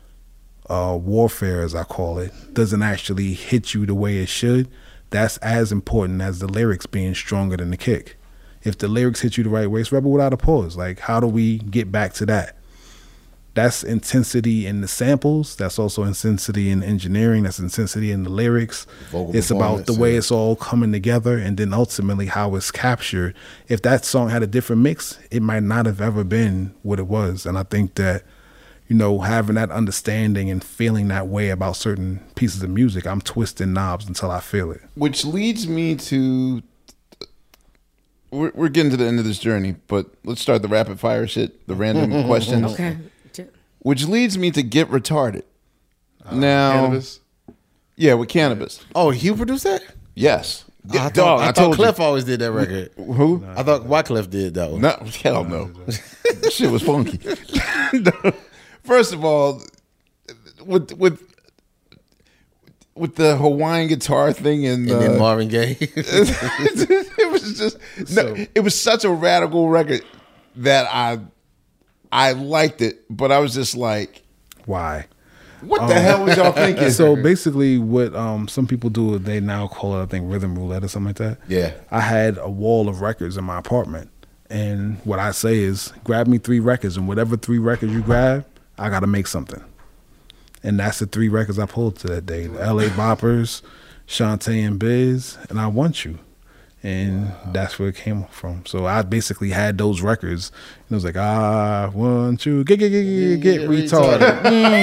uh, warfare, as I call it, doesn't actually hit you the way it should, that's as important as the lyrics being stronger than the kick. If the lyrics hit you the right way, it's Rebel Without a Pause. Like, how do we get back to that? That's intensity in the samples. That's also intensity in engineering. That's intensity in the lyrics. Vocal it's about the way yeah. it's all coming together, and then ultimately how it's captured. If that song had a different mix, it might not have ever been what it was. And I think that, you know, having that understanding and feeling that way about certain pieces of music, I'm twisting knobs until I feel it. Which leads me to, we're, we're getting to the end of this journey, but let's start the rapid fire shit, the random questions. Okay. Which leads me to Get Retarded. Uh, now, Cannabis? Yeah, with Cannabis. Oh, Hugh produced that? Yes. I thought, Dog, I I thought told Cliff you. always did that record. Who? I thought Wyclef did that one. No, hell no. Shit was funky. First of all, with with with the Hawaiian guitar thing and, And uh, then Marvin Gaye. it was just no, it was such a radical record that I I liked it, but I was just like, Why? what the hell was y'all thinking? So basically, what um, some people do, they now call it, I think, rhythm roulette or something like that. Yeah. I had a wall of records in my apartment, and what I say is, grab me three records, and whatever three records you grab, I got to make something. And that's the three records I pulled to that day: the L A Boppers, Shantae and Biz, and I Want You. And that's where it came from. So I basically had those records, and it was like, I want you, get get get get, get retarded,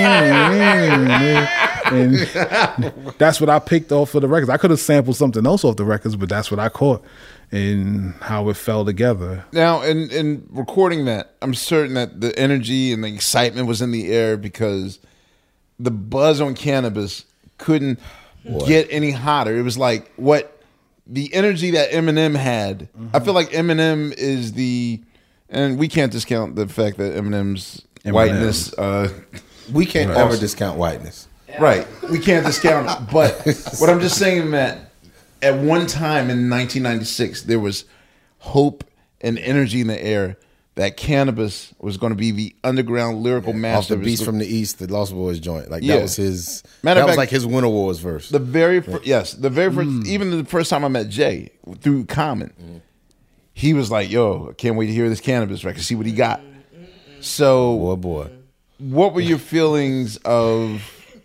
and that's what I picked off of the records. I could have sampled something else off the records, but that's what I caught, and how it fell together. Now, in in recording that, I'm certain that the energy and the excitement was in the air because the buzz on Cannabis couldn't get any hotter. It was like what. The energy that Eminem had, mm-hmm. I feel like Eminem is the, and we can't discount the fact that Eminem's Eminem. whiteness. Uh, we can't right. ever discount whiteness. Right. We can't discount it. But what I'm just saying, Matt, at one time in nineteen ninety-six, there was hope and energy in the air that Cannabis was going to be the underground lyrical Yeah. master. Off the Beast from the East, the Lost Boys joint. Like Yeah. that was his, Matter that of was fact, like his Winter Wars verse. The very first, yes, the very first, mm. even the first time I met Jay through Common, mm. he was like, yo, I can't wait to hear this Cannabis record, see what he got. So, boy, boy. What were your feelings of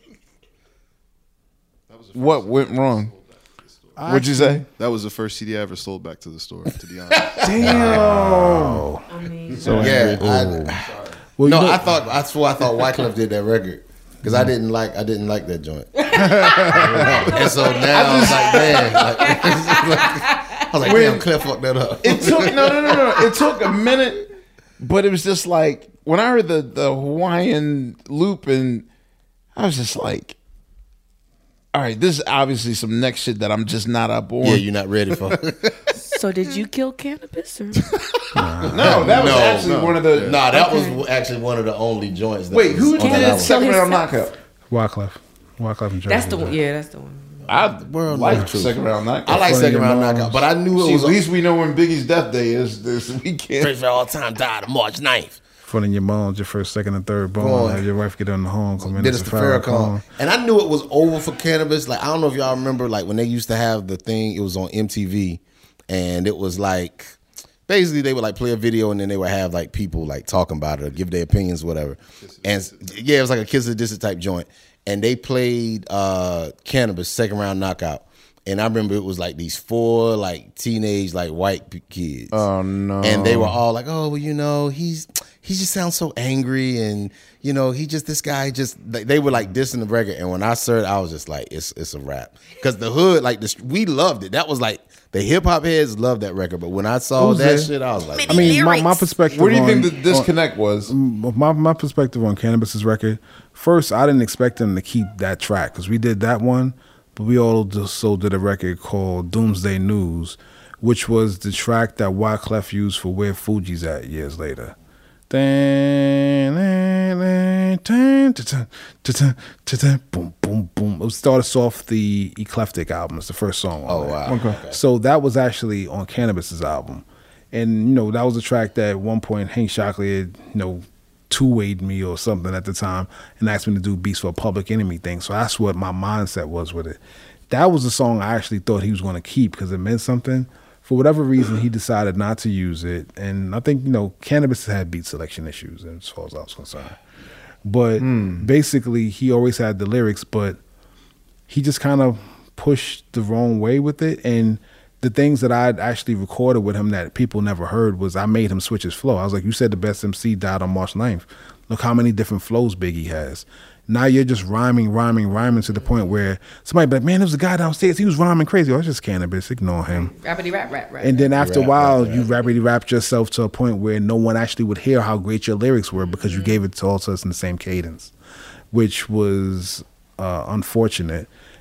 what went wrong? What'd you say? That was the first C D I ever sold back to the store, to be honest. Damn. I mean, So yeah, I, Well, no, you know, I thought I swore I thought Wyclef did that record because I didn't like I didn't like that joint, and so now I was like, man, like, I was like, When- damn, Clef fucked that up. It took no, no, no, no. It took a minute, but it was just like when I heard the the Hawaiian loop, and I was just like, all right, this is obviously some next shit that I'm just not up on. Yeah, you're not ready for. so did you kill Cannabis? Or? no, that was No, actually no. one of the. Nah, that Okay. was actually one of the only joints. That Wait, was who on did that it? album. Second round himself? knockout. Wyclef, Wyclef and Jersey. That's the one. Yeah, that's the one. I World like of truth. second round knockout. I like Funny second round Moms. knockout, but I knew it See, was at least we know when Biggie's death day is this weekend. first of all time died on March ninth. Front of your moms, your first, second, and third bone. Boy. Have your wife get on the homecoming. Did It's it a for Farrakhan. And I knew it was over for Cannabis. Like, I don't know if y'all remember, like, when they used to have the thing, it was on M T V, and it was like, basically, they would, like, play a video, and then they would have, like, people, like, talking about it or give their opinions, whatever. And, yeah, it was like a Kiss of the Distance type joint. And they played uh, Cannabis, second round knockout. And I remember it was like these four like teenage like white p- kids. Oh no! And they were all like, "Oh, well, you know, he's he just sounds so angry, and you know, he just this guy just." They, they were like dissing the record, and when I heard, I was just like, "It's it's a wrap," because the hood like this, we loved it. That was like the hip hop heads loved that record, but when I saw Who's that there? shit, I was like, I mean, my, my perspective. Where do you on, think the disconnect was? on, my my perspective on Cannabis's record? First, I didn't expect them to keep that track because we did that one, but we also did a record called Doomsday News, which was the track that Wyclef used for Where Fuji's At years later. Boom, boom, boom. It started off the Eclectic album. It's the first song on "Oh there. wow." Okay. So that was actually on Cannabis's album. And, you know, that was a track that at one point Hank Shockley had, you know, two-wayed me or something at the time and asked me to do beats for a Public Enemy thing. So that's what my mindset was with it. That was the song I actually thought he was going to keep because it meant something. For whatever reason, he decided not to use it. And I think, you know, Cannabis had beat selection issues as far as I was concerned. But Hmm. basically, he always had the lyrics, but he just kind of pushed the wrong way with it. And the things that I'd actually recorded with him that people never heard was I made him switch his flow. I was like, you said the best M C died on March ninth. Look how many different flows Biggie has. Now you're just rhyming, rhyming, rhyming to the point where somebody be like, man, there was a guy downstairs. He was rhyming crazy. Oh, it's just Cannabis. Ignore him. Rappity rap rap rap. And then after Rap, a while, rap, you rap. rapidly rapped yourself to a point where no one actually would hear how great your lyrics were because you gave it to all to us in the same cadence, which was uh, unfortunate.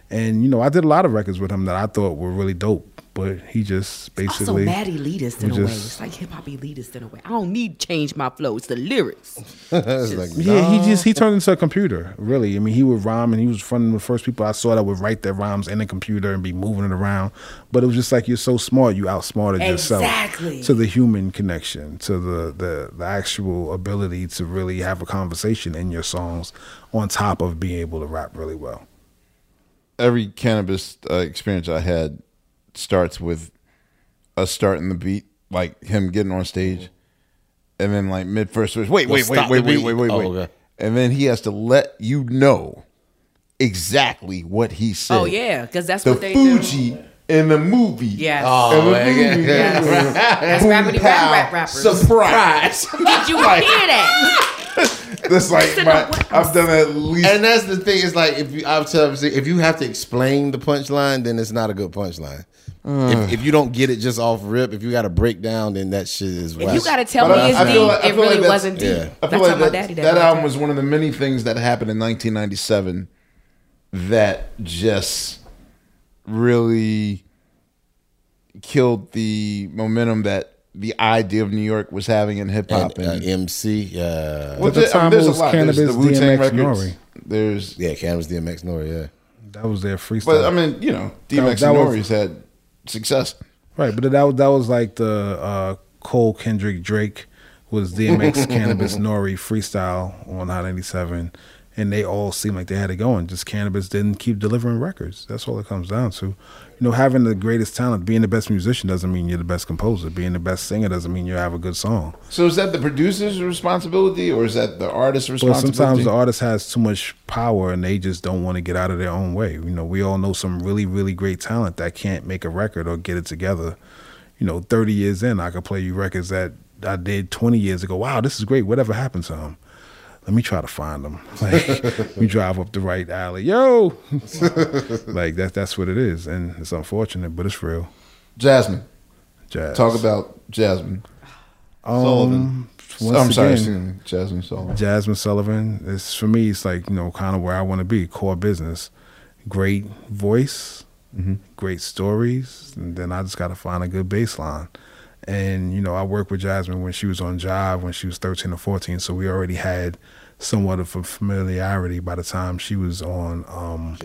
And you know, I did a lot of records with him that I thought were really dope. But he just basically also mad elitist in a just, way. It's like hip hop elitist in a way. I don't need to change my flow. It's the lyrics. It's like, yeah, he just he turned into a computer. Really, I mean, he would rhyme, and he was one of the first people I saw that would write their rhymes in a computer and be moving it around. But it was just like, you're so smart, you outsmarted Exactly. yourself to the human connection, to the, the the actual ability to really have a conversation in your songs, on top of being able to rap really well. Every cannabis uh, experience I had starts with us starting the beat, like him getting on stage, and then like mid first verse, wait, wait, wait, wait, wait, wait, wait, Oh, wait, okay. and then he has to let you know exactly what he said. Oh yeah, because that's the what they Fuji do. in the movie. Yes. Oh, In the man. movie. Yes. That's Boom, rappity pow, rap rap rappers. Surprise! Did you hear that? That's like Listen my, to what- I've done at least. And that's the thing. It's like if you, I've tell if you have to explain the punchline, then it's not a good punchline. If, if you don't get it just off rip, if you got to break down, then that shit is. If whack. you gotta tell But me I- it's I deep, feel like- I it feel like really that's- wasn't deep. yeah. I That's feel how like my that, daddy did. that all the album time. was one of the many things that happened in nineteen ninety-seven that just really killed the momentum that the idea of New York was having in hip hop. and, uh, M C, yeah, Well, At the there- I mean, time, there's it a was lot. There's Cannabis, the Wu-Tang D M X, records. Nori. There's, yeah, Cannabis, D M X, Nori, yeah. That was their freestyle. but I mean, you know, D M X That- and that Nori's was- had success. Right, but that was that was like the uh, Cole, Kendrick, Drake was D M X, Cannabis, Nori freestyle on Hot ninety-seven, and they all seemed like they had it going. Just Cannabis didn't keep delivering records. That's all it comes down to. You know, having the greatest talent, being the best musician doesn't mean you're the best composer. Being the best singer doesn't mean you have a good song. So is that the producer's responsibility or is that the artist's But responsibility? sometimes the artist has too much power and they just don't want to get out of their own way. You know, we all know some really, really great talent that can't make a record or get it together. You know, thirty years in, I could play you records that I did twenty years ago. Wow, this is great. Whatever happened to them? Let me try to find them. Like, we drive up the right alley. Yo! Like, that, that's what it is. And it's unfortunate, but it's real. Jasmine. Jazz. Talk about Jasmine. um, Sullivan. once I'm sorry, again, excuse me, Jasmine Sullivan. Jasmine Sullivan, it's for me, it's like, you know, kind of where I want to be, core business. Great voice, Mm-hmm. great stories, and then I just got to find a good bass line. And, you know, I worked with Jasmine when she was on Jive when she was thirteen or fourteen, so we already had somewhat of a familiarity by the time she was on um,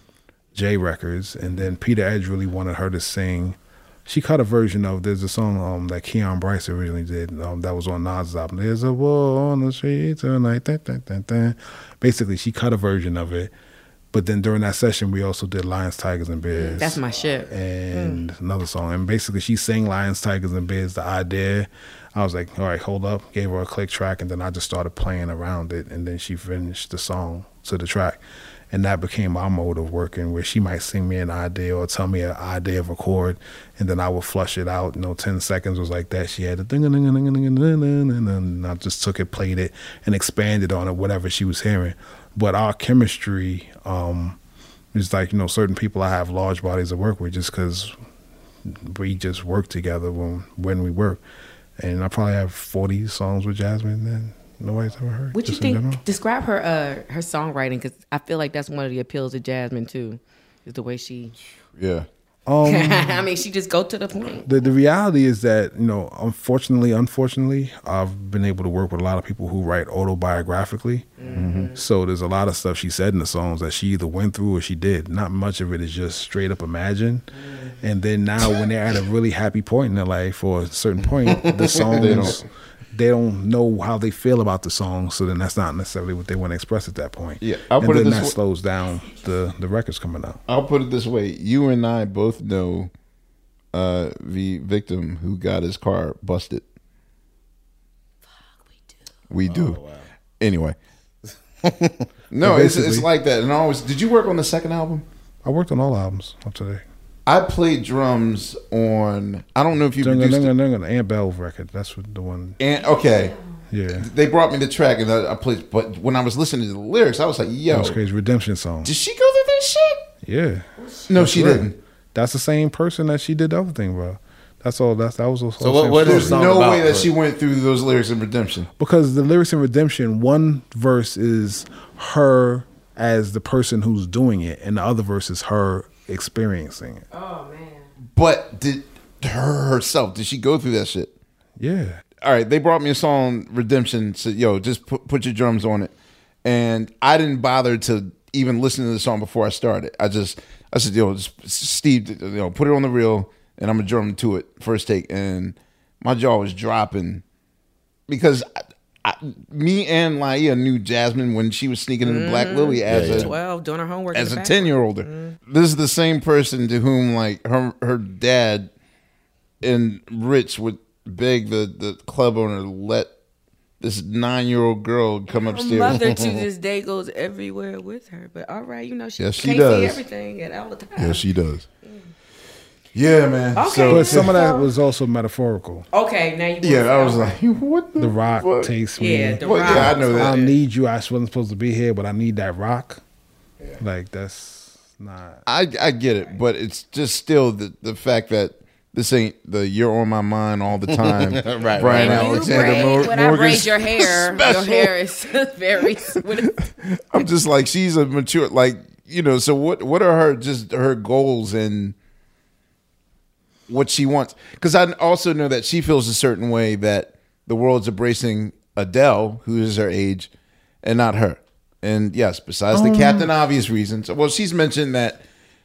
J Records. And then Peter Edge really wanted her to sing. She cut a version of, there's a song um, that Keon Bryce originally did um, that was on Nas' album. There's a war on the street tonight. Dun, dun, dun, dun. Basically, she cut a version of it. But then during that session, we also did Lions, Tigers, and Bears. That's my shit. And another song. And basically, she sang Lions, Tigers, and Bears, the idea. I was like, all right, hold up. Gave her a click track, and then I just started playing around it. And then she finished the song to the track. And that became our mode of working, where she might sing me an idea or tell me an idea of a chord, and then I would flush it out. You know, ten seconds was like that. She had a ding ding ding ding ding ding, and then I just took it, played it, and expanded on it, whatever she was hearing. But our chemistry um, is like, you know, certain people I have large bodies of work with just because we just work together when when we work. And I probably have forty songs with Jasmine that nobody's ever heard. What you just in think? general. Describe her uh, her songwriting, because I feel like that's one of the appeals of Jasmine too, is the way she. Yeah. Um, I mean, she just go to the point. The the reality is that, you know, unfortunately, unfortunately, I've been able to work with a lot of people who write autobiographically. Mm-hmm. So there's a lot of stuff she said in the songs that she either went through or she did. Not much of it is just straight up imagined. Mm-hmm. And then now when they're at a really happy point in their life or a certain point, the songs They they don't- don't, they don't know how they feel about the song. So then that's not necessarily what they want to express at that point. Yeah, I'll and put it then this that way- slows down the the records coming out. I'll put it this way: you and I both know uh, the victim who got his car busted. We do. Anyway, no, it's it's basically- like that. And I always, did you work on the second album? I worked on all albums up to date. I played drums on. I don't know if you Dunga, produced dunga, it. dunga, Aunt Bell record. That's what the one. And okay, Yeah. they brought me the track and I, I played. But when I was listening to the lyrics, I was like, "Yo, That's crazy. Redemption song. did she go through this shit?" Yeah. No, she right. didn't. That's the same person that she did the other thing, bro. That's all. That's that was all. So what- what is story. the song No about, way that but- she went through those lyrics in Redemption. Because the lyrics in Redemption, one verse is her as the person who's doing it, and the other verse is her experiencing it. Oh man. But did her herself, did she go through that shit? Yeah. All right, they brought me a song, Redemption, said, yo, just put, put your drums on it. And I didn't bother to even listen to the song before I started. I just, I said, yo, just, Steve, you know, put it on the reel, and I'm going to drum to it, first take. And my jaw was dropping because I, I, me and Laia knew Jasmine when she was sneaking into Black Lily as Yeah, yeah. a twelve, doing her homework. as in a the ten year older. Mm-hmm. This is the same person to whom like her her dad and Rich would beg the, the club owner to let this nine year old girl come Her upstairs. mother to this day goes everywhere with her. But all right, you know she, Yes, she can't does. see everything at all the time. Yeah, she does. Yeah, man. Okay. So, But some of that was also metaphorical. Okay, now you. yeah, I was like, what the, The rock fuck? takes me. Yeah, the Well, rock. yeah, I know that. I need you. I wasn't supposed to be here, but I need that rock. Like that's not. I I get it, but it's just still the the fact that this ain't the you're on my mind all the time. Right, Brian right. You Alexander braid- Mor- when I braid Morgan's your hair, special. your hair is very. With I'm just like she's a mature, like you know. So what? What are her just her goals and what she wants? Because I also know that she feels a certain way that the world's embracing Adele, who is her age, and not her. And yes, besides the Captain Obvious reasons. Well, she's mentioned that.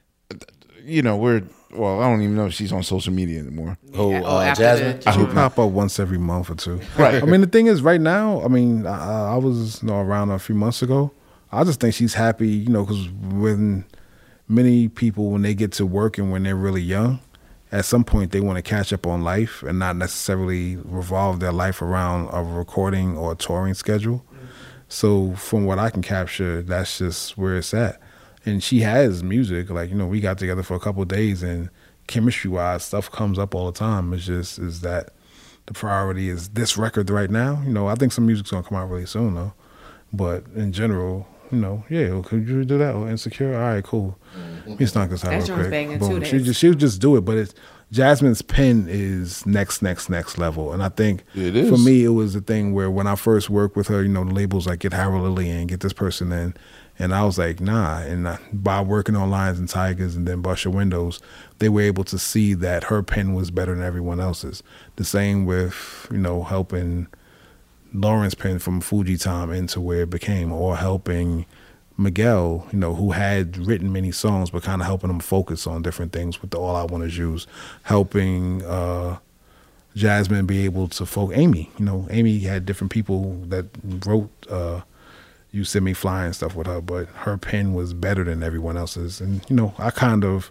You know, we're well. I don't even know if she's on social media anymore. Oh, Oh, uh, after Jasmine. the- She pop up once every month or two. Right. I mean, the thing is, right now, I mean, I, I was you know, around her a few months ago. I just think she's happy, you know, because when many people, when they get to work and when they're really young, at some point they want to catch up on life and not necessarily revolve their life around a recording or a touring schedule. So from what I can capture, that's just where it's at. And she has music. Like, you know, we got together for a couple of days and chemistry-wise, stuff comes up all the time. It's just is that the priority is this record right now. You know, I think some music's going to come out really soon, though. But in general, you know, yeah, well, could you do that? Or Insecure? All right, cool. Let's knock this out That real joint's quick. banging, Boom. too. She That's- just, she'll just do it. But it's Jasmine's pen is next, next, next level. And I think It is. for me, it was the thing where when I first worked with her, you know, the labels like get Harold Lilly in, get this person in. And I was like, nah. And I, by working on Lions and Tigers and then Bust Your Windows, they were able to see that her pen was better than everyone else's. The same with, you know, helping Lawrence Penn from Fuji Time into where it became, or helping Miguel, you know, who had written many songs, but kind of helping him focus on different things with the All I Want Is You's, helping uh, Jasmine be able to focus. Amy, you know, Amy had different people that wrote uh, You Send Me Fly and stuff with her, but her pen was better than everyone else's. And, you know, I kind of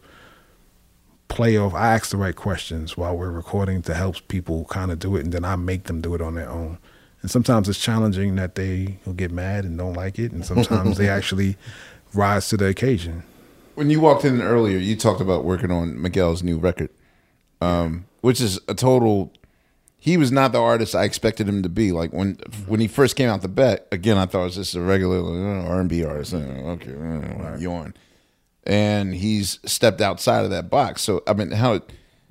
play off, I ask the right questions while we're recording to help people kind of do it, and then I make them do it on their own. And sometimes it's challenging that they will get mad and don't like it, and sometimes they actually rise to the occasion. When you walked in earlier, you talked about working on Miguel's new record, um, which is a total. He was not the artist I expected him to be. Like when when he first came out the bet, again, I thought it was just a regular like, R and B artist. Uh, Okay, uh, yawn. And he's stepped outside of that box. So I mean, how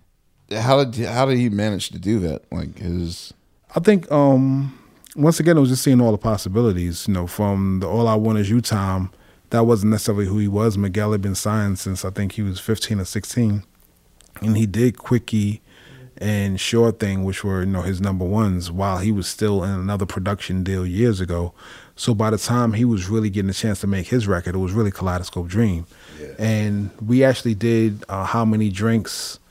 how did how did he manage to do that? Like his. I think um, once again, it was just seeing all the possibilities. You know, from the All I Want Is You time, that wasn't necessarily who he was. Miguel had been signed since I think he was fifteen or sixteen, and he did Quickie and Sure Thing, which were, you know, his number ones, while he was still in another production deal years ago. So by the time he was really getting a chance to make his record, it was really Kaleidoscope Dream. Yeah. And we actually did uh, How Many Drinks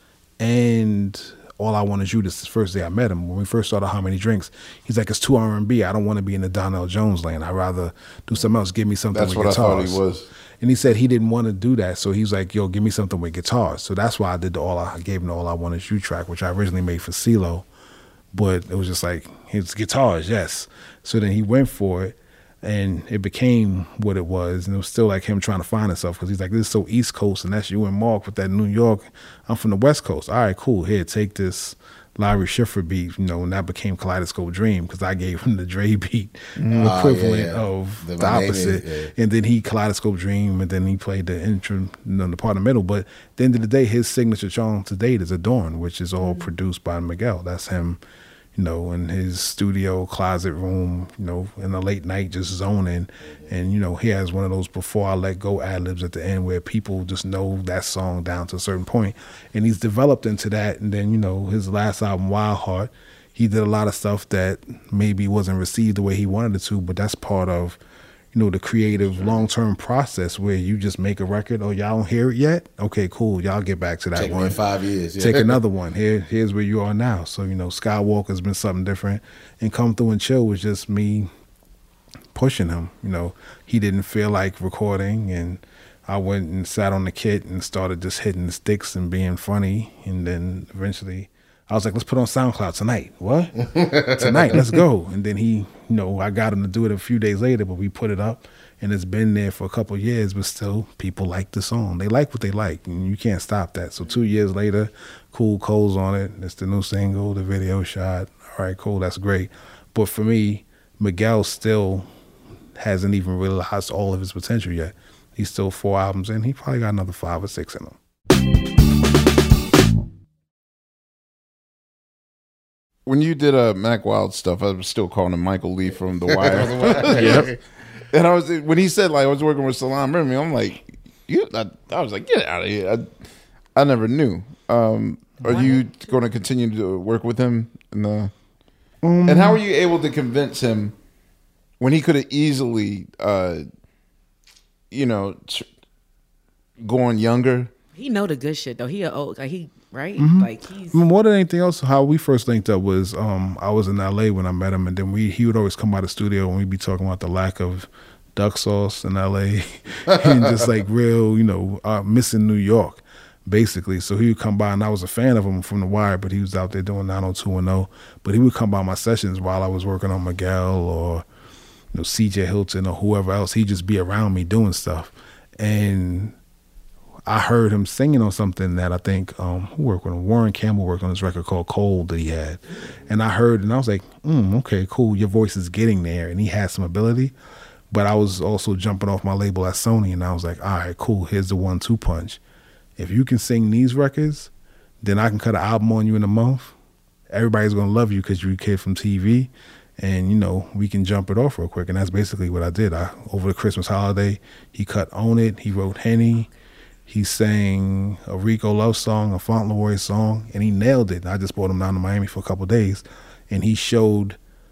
and All I Want Is You. This is the first day I met him. When we first started How Many Drinks, he's like, it's too R and B. I don't want to be in the Donnell Jones lane. I'd rather do something else. Give me something That's with what guitars. I thought he was. And he said he didn't want to do that. So he's like, yo, give me something with guitars. So that's why I did the All I, I gave him the All I Want Is You track, which I originally made for CeeLo. But it was just like, it's guitars, yes. So then he went for it, and it became what it was. And it was still like him trying to find himself, because he's like, this is so East Coast, and that's you and Mark with that New York. I'm from the West Coast. All right, cool. Here, take this Larry Schiffer beat, you know, and that became Kaleidoscope Dream, because I gave him the Dre beat, Ah, equivalent yeah, yeah. of The the, opposite. Vanilla, yeah. And then he Kaleidoscope Dream, and then he played the intro, you know, the part in the middle. But at the end of the day, his signature song to date is Adorn, which is all produced by Miguel. That's him, you know, in his studio closet room, you know, in the late night just zoning. And, you know, he has one of those Before I Let Go ad-libs at the end where people just know that song down to a certain point. And he's developed into that. And then, you know, his last album, Wild Heart, he did a lot of stuff that maybe wasn't received the way he wanted it to, but that's part of, you know, the creative long-term process where you just make a record. Oh, y'all don't hear it yet? Okay, cool. Y'all get back to that Take me one. in five years. Yeah. Take another one. Here, here's where you are now. So, you know, Skywalker's been something different. And Come Through and Chill was just me pushing him. You know, he didn't feel like recording, and I went and sat on the kit and started just hitting the sticks and being funny. And then eventually I was like, let's put on SoundCloud tonight. What? Tonight, let's go. And then he, you know, I got him to do it a few days later, but we put it up, and it's been there for a couple of years, but still people like the song. They like what they like, and you can't stop that. So two years later, Cool Cole's on it. It's the new single, the video shot. All right, cool, that's great. But for me, Miguel still hasn't even realized all of his potential yet. He's still four albums in. He probably got another five or six in him. When you did uh, Mac Wild stuff, I was still calling him Michael Lee from The Wire. Yep. And I was when he said like I was working with Salaam Remi, I'm like, you. I, I was like, get out of here. I, I never knew. Um, are you going to continue to work with him? In the, um, and how were you able to convince him when he could have easily, uh, you know, tr- gone younger? He know the good shit though. He a old like he. Right? Mm-hmm. Like he's more than anything else, how we first linked up was um, I was in L A when I met him, and then we he would always come by the studio and we'd be talking about the lack of duck sauce in L A and just like real, you know, uh, missing New York, basically. So he would come by, and I was a fan of him from The Wire, but he was out there doing nine oh two one oh. But he would come by my sessions while I was working on Miguel or, you know, C J Hilton or whoever else. He'd just be around me doing stuff. And I heard him singing on something that I think um, who worked with him? Warren Campbell worked on this record called Cold that he had. And I heard, and I was like, mm, okay, cool. Your voice is getting there. And he has some ability. But I was also jumping off my label at Sony, and I was like, all right, cool. Here's the one two punch. If you can sing these records, then I can cut an album on you in a month. Everybody's going to love you because you're a kid from T V. And, you know, we can jump it off real quick. And that's basically what I did. I over the Christmas holiday, he cut Own It. He wrote Henny. He sang a Rico love song, a Fauntleroy song, and he nailed it. I just brought him down to Miami for a couple of days, and he showed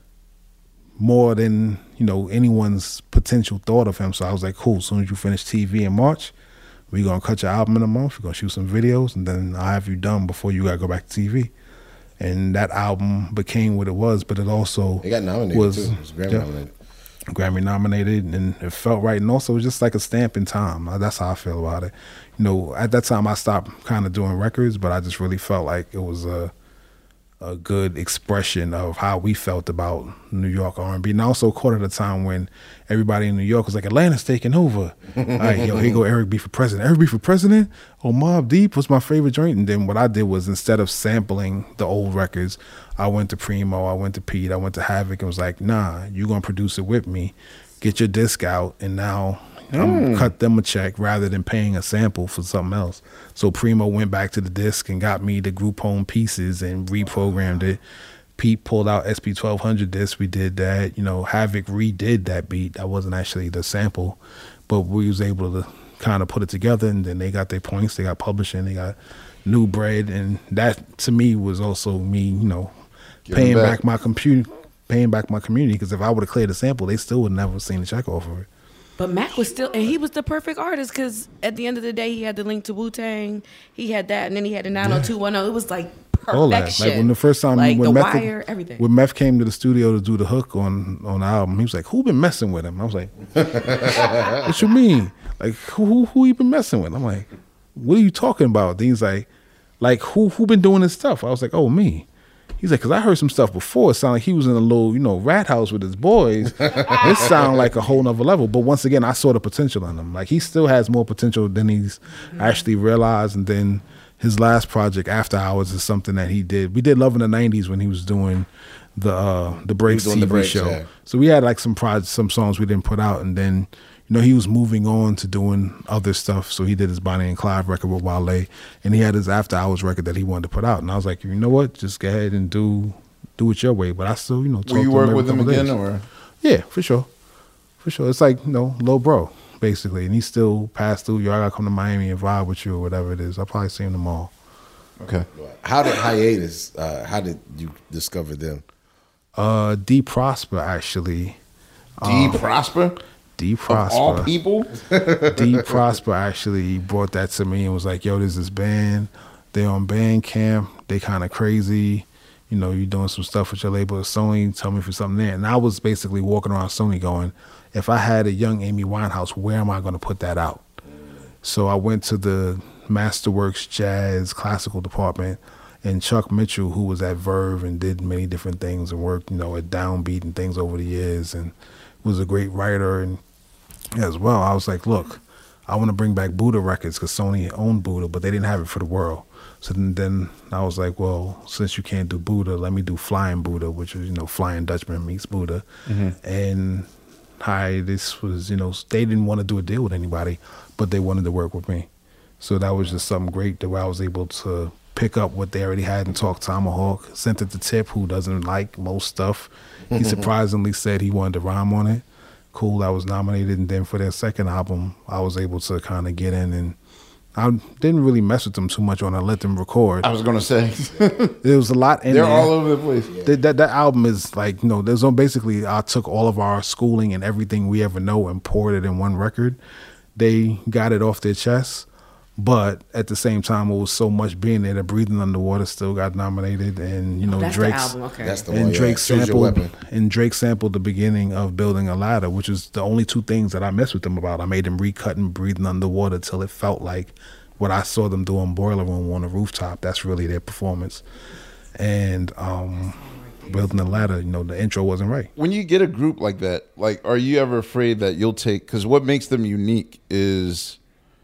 more than, you know, anyone's potential thought of him. So I was like, cool, as soon as you finish T V in March, we're going to cut your album in a month. We're going to shoot some videos, and then I'll have you done before you got to go back to T V. And that album became what it was, but it also It got nominated, was, too. It was Grammy yeah, nominated. Grammy nominated, and it felt right. And also, it was just like a stamp in time. That's how I feel about it. You know, at that time, I stopped kind of doing records, but I just really felt like it was a a good expression of how we felt about New York R and B. And I also caught at a time when everybody in New York was like, Atlanta's taking over. All right, yo, here go Eric B for president. Eric B for president? Oh, Mobb Deep was my favorite joint. And then what I did was, instead of sampling the old records, I went to Primo, I went to Pete, I went to Havoc, and was like, nah, you're going to produce it with me. Get your disc out, and now I'm mm. cut them a check rather than paying a sample for something else. So Primo went back to the disc and got me the group home pieces and reprogrammed it. Pete pulled out S P twelve hundred discs. We did that. You know, Havoc redid that beat. That wasn't actually the sample, but we was able to kind of put it together, and then they got their points. They got publishing. They got New Bread, and that to me was also me, you know, Give paying back. back my computer, paying back my community. Because if I would have cleared the sample, they still would never seen the check off of it. But Mac was still, and he was the perfect artist because at the end of the day, he had the link to Wu-Tang, he had that, and then he had the nine oh two one oh. It was like perfection. All that. Like when the first time, like when the Meth, wire, everything. When Meth came to the studio to do the hook on on the album, he was like, "Who been messing with him?" I was like, "What you mean? Like who who who you been messing with?" I'm like, "What are you talking about?" Then he's like, "Like who who been doing this stuff?" I was like, "Oh, me." He's like, because I heard some stuff before. It sounded like he was in a little, you know, rat house with his boys. It sounded like a whole nother level. But once again, I saw the potential in him. Like, he still has more potential than he's actually realized. And then his last project, After Hours, is something that he did. We did Love in the nineties when he was doing the uh, the Breaks T V the breaks, show. Yeah. So we had like some projects, some songs we didn't put out. And then, you know, he was moving on to doing other stuff. So he did his Bonnie and Clyde record with Wale, and he had his After Hours record that he wanted to put out. And I was like, you know what? Just go ahead and do do it your way. But I still, you know, talk Will you to work him with every him couple again, days. or Yeah, for sure, for sure. It's like, you know, Lil Bro basically, and he still passed through. Yo, I gotta come to Miami and vibe with you or whatever it is. I probably see him tomorrow. okay? How did Hiatus? Uh, how did you discover them? Uh, D Prosper actually. D Prosper, D of Prosper. all people. D Prosper actually brought that to me and was like, yo, there's this band. They're on Bandcamp. They kind of crazy. You know, you're doing some stuff with your label at Sony. Tell me if there's something there. And I was basically walking around Sony going, if I had a young Amy Winehouse, where am I going to put that out? So I went to the Masterworks Jazz Classical Department, and Chuck Mitchell, who was at Verve and did many different things and worked, you know, at Downbeat and things over the years, and was a great writer and as well. I was like, look, I want to bring back Buddha Records because Sony owned Buddha, but they didn't have it for the world. So then, then I was like, well, since you can't do Buddha, let me do Flying Buddha, which is, you know, Flying Dutchman meets Buddha. Mm-hmm. And hi, this was, you know, they didn't want to do a deal with anybody, but they wanted to work with me. So that was just something great that I was able to pick up what they already had and talk Tomahawk, sent it to Tip, who doesn't like most stuff. He surprisingly said he wanted to rhyme on it. Cool, I was nominated, and then for their second album, I was able to kind of get in, and I didn't really mess with them too much on it. I let them record. I was gonna say There was a lot in they're there. all over the place. That, that that album is like, you know, there's no, basically I took all of our schooling and everything we ever know and poured it in one record. They got it off their chest, but at the same time, it was so much being there that Breathing Underwater still got nominated, and you know, Oh, that's Drake's the album. Okay. That's the and one. Drake yeah. Choose Your sampled Weapon. and Drake sampled the beginning of Building a Ladder, which is the only two things that I messed with them about. I made them recut and Breathing Underwater till it felt like what I saw them do on Boiler Room on the rooftop. That's really their performance. And um, Building a Ladder, you know, the intro wasn't right. When you get a group like that, like, are you ever afraid that you'll take? Because what makes them unique is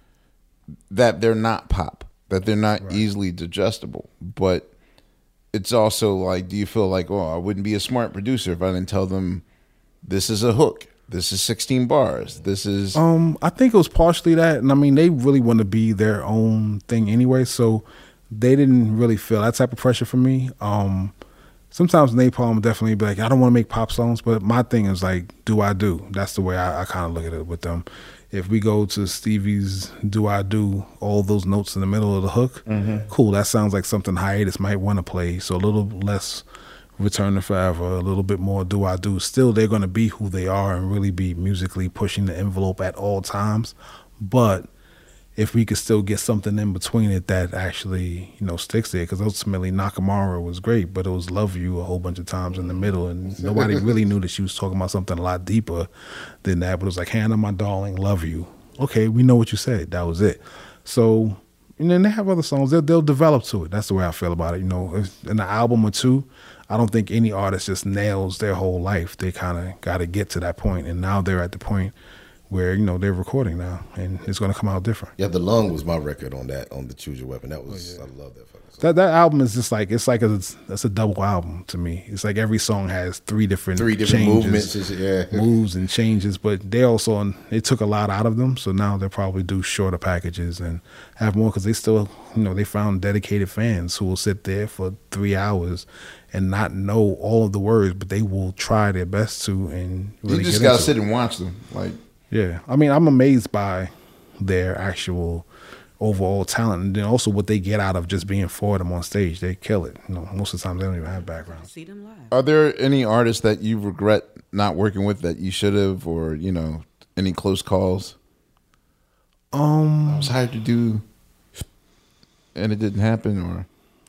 that they're not pop, that they're not right. easily digestible. But it's also like, do you feel like, oh, I wouldn't be a smart producer if I didn't tell them this is a hook, this is sixteen bars, this is. Um, I think it was partially that, and I mean, they really want to be their own thing anyway, so they didn't really feel that type of pressure from me. Um, sometimes Napalm would definitely be like, I don't want to make pop songs, but my thing is like, do I do? That's the way I, I kind of look at it with them. If we go to Stevie's Do I Do, all those notes in the middle of the hook, mm-hmm. cool, that sounds like something Hiatus might want to play. So a little less Return to Forever, a little bit more Do I Do. Still, they're going to be who they are and really be musically pushing the envelope at all times. But if we could still get something in between it that actually, you know, sticks there, because ultimately Nakamura was great, but it was Love You a whole bunch of times in the middle, and nobody really knew that she was talking about something a lot deeper than that. But it was like, Hannah, my darling, love you. Okay, we know what you said. That was it. So, and then they have other songs. They'll, they'll develop to it. That's the way I feel about it. You know, if in an album or two, I don't think any artist just nails their whole life. They kind of got to get to that point, and now they're at the point where, you know, they're recording now, and it's going to come out different. Yeah, The Lung was my record on that, on the Choose Your Weapon. That was, oh, yeah. I love that fucking song. That that album is just like, it's like a, it's a double album to me. It's like every song has three different three different changes, movements, yeah, moves and changes. But they also, they took a lot out of them, so now they'll probably do shorter packages and have more, because they still, you know, they found dedicated fans who will sit there for three hours and not know all of the words, but they will try their best to. And really you just get gotta into sit it. and watch them, like. Yeah, I mean, I'm amazed by their actual overall talent, and then also what they get out of just being for them on stage. They kill it. You know, most of the time they don't even have backgrounds. See them live. Are there any artists that you regret not working with that you should have, or you know, any close calls? Um, I was hired to do, and it didn't happen, or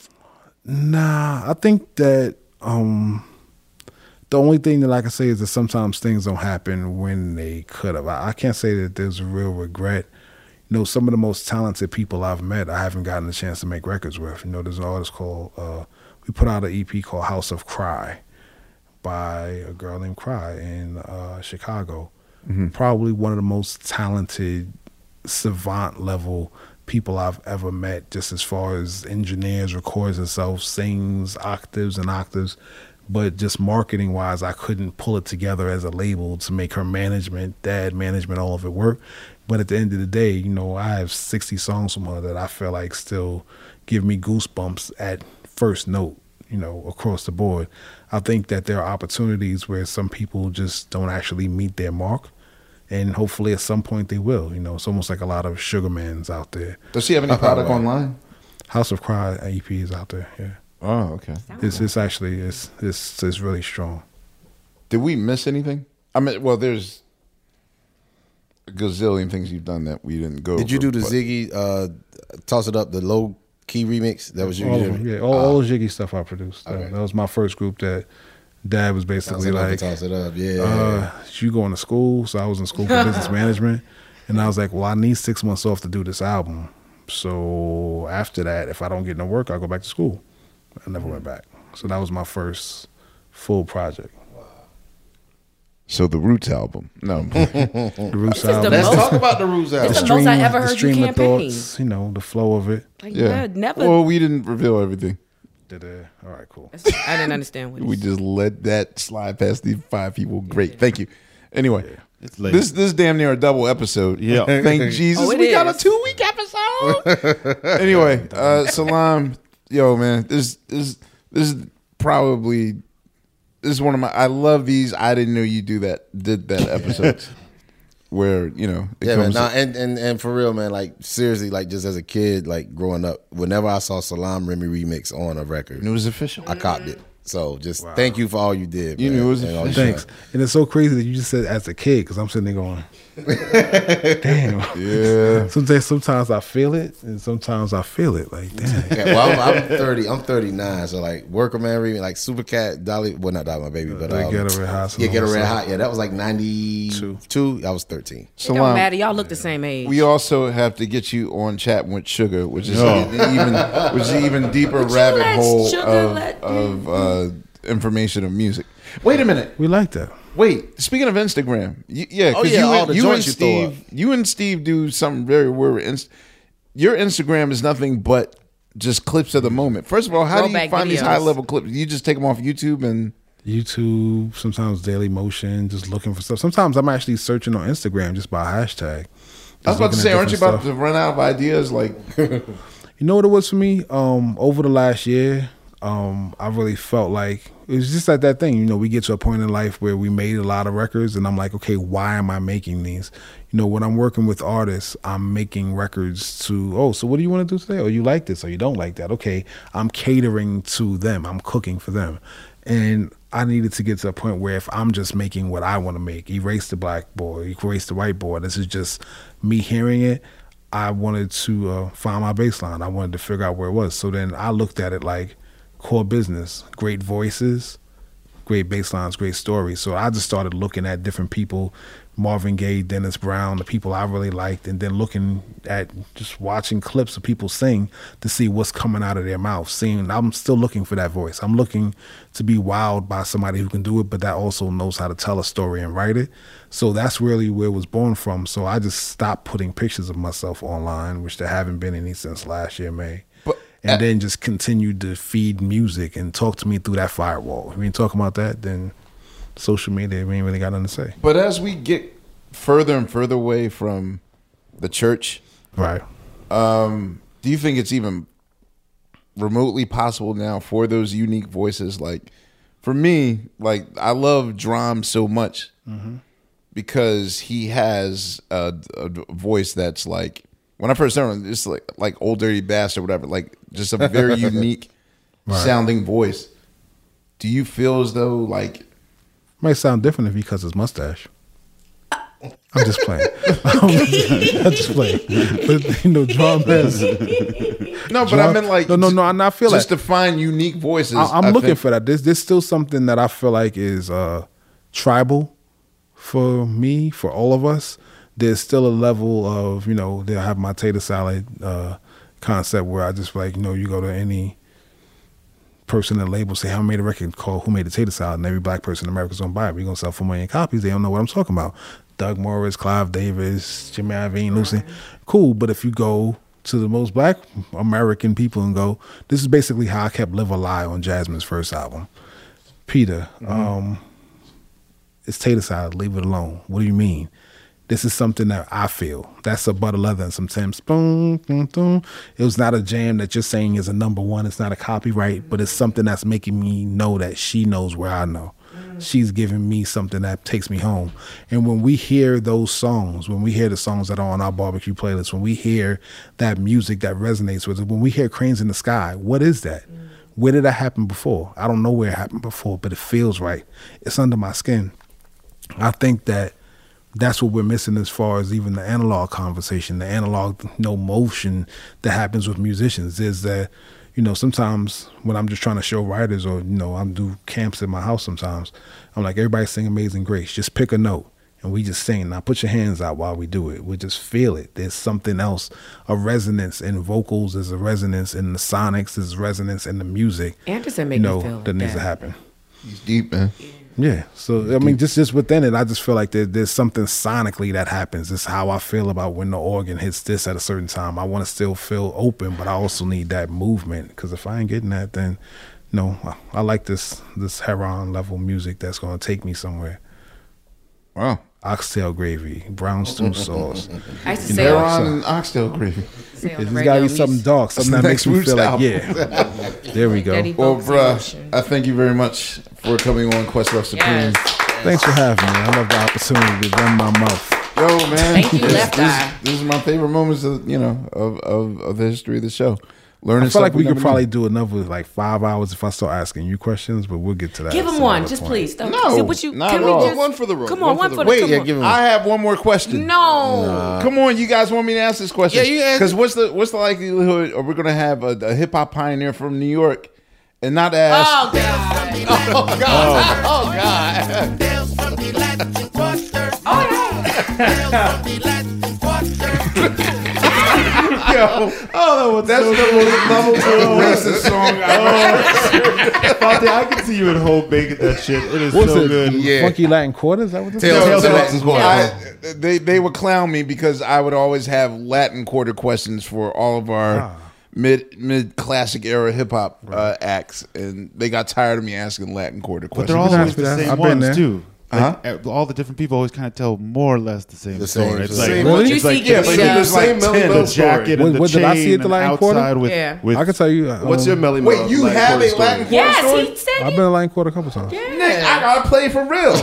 nah. I think that um. The only thing that I can say is that sometimes things don't happen when they could have. I, I can't say that there's a real regret. You know, some of the most talented people I've met, I haven't gotten a chance to make records with. You know, there's an artist called, uh, we put out an E P called House of Cry by a girl named Cry in uh, Chicago. Mm-hmm. Probably one of the most talented, savant level people I've ever met, just as far as engineers, records herself, sings octaves and octaves. But just marketing wise, I couldn't pull it together as a label to make her management, dad management, all of it work. But at the end of the day, you know, I have sixty songs from her that I feel like still give me goosebumps at first note. you know, across the board. I think that there are opportunities where some people just don't actually meet their mark. And hopefully at some point they will. You know, it's almost like a lot of Sugarmans out there. Does she have any product online? House of Cry E P is out there, yeah. Oh, okay. It's it's actually it's it's it's really strong. Did we miss anything? I mean, well, there's a gazillion things you've done that we didn't go. Did you over, do the but- Ziggy uh, Toss It Up, the low key remix? That was you. All you of them, did? yeah, all, Ah. all the Jiggy stuff I produced. That- Okay. That was my first group that Dad was Toss basically it up, like, toss it up, yeah. uh, you going to school? So I was in school for business management. And I was like, well, I need six months off to do this album. So after that, if I don't get no work, I'll go back to school. I never went back. So that was my first full project. So the Roots album. No. The Roots This is the album. Let's most- talk about the Roots album. It's the stream- most I ever the heard you stream of campaign. thoughts, you know, the flow of it. Like, Yeah. yeah, never. Well, we didn't reveal everything. Did it? All right, cool. I didn't understand what We he just let that slide past these five people. Great. Thank you. Anyway, It's late. this this damn near a double episode. Yeah. Thank Jesus Oh, it we got a is. two week episode. Anyway, uh, Salam, yo man, this this this is probably this is one of my. I love these. I didn't know you do that. Did that episode where you know it Yeah, man. comes. Nah, and, and and for real, man. Like seriously, like just as a kid, like growing up, whenever I saw Salam Remy remix on a record, it was official. I copped it. So just thank you for all you did. You man, knew it was and all you Thanks. done. And it's so crazy that you just said as a kid, because I'm sitting there going, damn. Yeah. Sometimes, sometimes I feel it, and sometimes I feel it. Like, damn. Yeah, well, I'm, I'm thirty. I'm thirty-nine. So like, Worker Man remix, like Super Cat, Dolly. Well, not Dolly, my baby, but Like um, Get a Red Hot. yeah, Get a Song. Red Hot. Yeah, that was like ninety-two. I was thirteen. It Salam, don't matter. Y'all look the same age. We also have to get you on Chat with Sugar, which is an even which is an even deeper rabbit let hole Sugar of, let- of uh, information of music. Wait a minute. We like that. Wait. Speaking of Instagram, you, yeah, Oh, 'cause yeah, you, all and, the you and joints you throw Steve, you and Steve do something very weird. with Inst- Your Instagram is nothing but just clips of the moment. First of all, how do you Throwback find these videos. high level clips? You just take them off YouTube and YouTube, sometimes Daily Motion, just looking for stuff. Sometimes I'm actually searching on Instagram just by hashtag. I was about to Just looking say, at aren't you different about stuff. to run out of ideas? Like, You know what it was for me? Um, over the last year, um, I really felt like it was just like that thing. You know, we get to a point in life where we made a lot of records, and I'm like, okay, why am I making these? You know, when I'm working with artists, I'm making records to, oh, so what do you want to do today? Oh, you like this or you don't like that? Okay, I'm catering to them. I'm cooking for them. And I needed to get to a point where if I'm just making what I want to make, erase the black boy, erase the white boy, this is just me hearing it. I wanted to uh, find my baseline. I wanted to figure out where it was. So then I looked at it like core business, great voices, great bass lines, great stories. So I just started looking at different people, Marvin Gaye, Dennis Brown, the people I really liked, and then looking at just watching clips of people sing to see what's coming out of their mouth. Seeing, I'm still looking for that voice. I'm looking to be wowed by somebody who can do it, but that also knows how to tell a story and write it. So that's really where it was born from. So I just stopped putting pictures of myself online, which there haven't been any since last year, May. But- and then just continued to feed music and talk to me through that firewall. If we ain't talking about that, then social media, we ain't really got nothing to say. but as we get further and further away from the church, Right. um, do you think it's even remotely possible now for those unique voices? Like, for me, like I love Drum so much because he has a, a voice that's like, when I first heard him, it's like like Old Dirty Bastard or whatever, like just a very unique sounding voice. Do you feel as though like Might sound different if he cuts his mustache. I'm just playing. I'm just playing. But you know, Drum has. no, but I meant like no, no, no. I feel just like to find unique voices. I, I'm I looking think. for that. There's, there's still something that I feel like is uh, tribal for me, for all of us. There's still a level of, you know, I have my tater salad uh, concept where I just like, you know, you go to any person in the label, say, I made a record called Who Made the Tater Salad, and every black person in America's gonna buy it. We're gonna sell four million copies. They don't know what I'm talking about. Doug Morris, Clive Davis, Jimmy Iovine, Lucy. Cool, but if you go to the most black American people and go, this is basically how I kept Live a Lie on Jasmine's first album. Peter, um, it's tater salad, leave it alone. What do you mean? This is something that I feel. That's a butter leather and some Tim's. Boom, boom, boom. It was not a jam that you're saying is a number one. It's not a copyright, but it's something that's making me know that she knows where I know. She's giving me something that takes me home. And when we hear those songs, when we hear the songs that are on our barbecue playlist, when we hear that music that resonates with us, when we hear Cranes in the Sky, what is that? Mm. Where did that happen before? I don't know where it happened before, but it feels right. It's under my skin. I think that that's what we're missing as far as even the analog conversation, the analog no motion that happens with musicians is that, you know, sometimes when I'm just trying to show writers or, you know, I'm do camps in my house sometimes, I'm like, everybody sing Amazing Grace. Just pick a note and we just sing. Now put your hands out while we do it. We just feel it. There's something else, a resonance in vocals. There's a resonance in the sonics. There's resonance in the music. Anderson made you know, me feel like that needs that. to happen. He's deep, man. Yeah. So, I mean, just, just within it, I just feel like there, there's something sonically that happens. It's how I feel about when the organ hits this at a certain time. I want to still feel open, but I also need that movement. Because if I ain't getting that, then, no, I, I like this this Heron level music that's going to take me somewhere. Wow. Oxtail gravy, brown stew sauce. I used to You say know, Heron so- and oxtail gravy. say on the There's got to radio, be something we- dark, something that Next makes me Roots feel like, album. yeah. There we go. Daddy Well, Folks bruh, Emotion. I thank you very much for coming on Questlove Supreme. Yes. Thanks for having me. I love the opportunity to run my mouth. Yo, man. Thank you, this, Left this, Eye. This is my favorite moments of, you know, of, of, of the history of the show. Learning I feel like stuff we could never probably knew. do another like five hours if I start asking you questions, but we'll get to that. Give at him some one, other just point. please. Don't, No, see what you, not can at we all. just, One for the road. Come on, one, for the Wait, come yeah, on. give him I have one more question. No. Come on, you guys want me to ask this question? Yeah, you ask- Because what's the what's the likelihood are we going to have a, a hip hop pioneer from New York and not ask? Oh, God. Oh God! Oh God! Yo, Oh, that that's so the most lovable racist song I've Fonte, I can see you at home making that shit. It is What's so it? good. Yeah. Funky Latin Quarter? Is that what this Tales is? of So, Latin Quarter. I, they they would clown me because I would always have Latin Quarter questions for all of our Ah. mid mid classic era hip hop uh, acts, and they got tired of me asking Latin Quarter But questions. they're all I've always been the there. same I've been ones there. too. Uh-huh. Like, uh, all the different people always kind of tell more or less the same The same- story. It's the like, same- Really? it's like Yeah, the but same- he there's was like same Melly ten, Mel the story. jacket When- and the when did I chain see it the and Latin Quarter? outside with, Yeah. with I can tell you. Um, What's your Melly Mel? Wait, you Latin have Quarter a story? Latin Quarter Yes, story? he said I've been in Latin Quarter a couple times. Nick, I gotta play for real.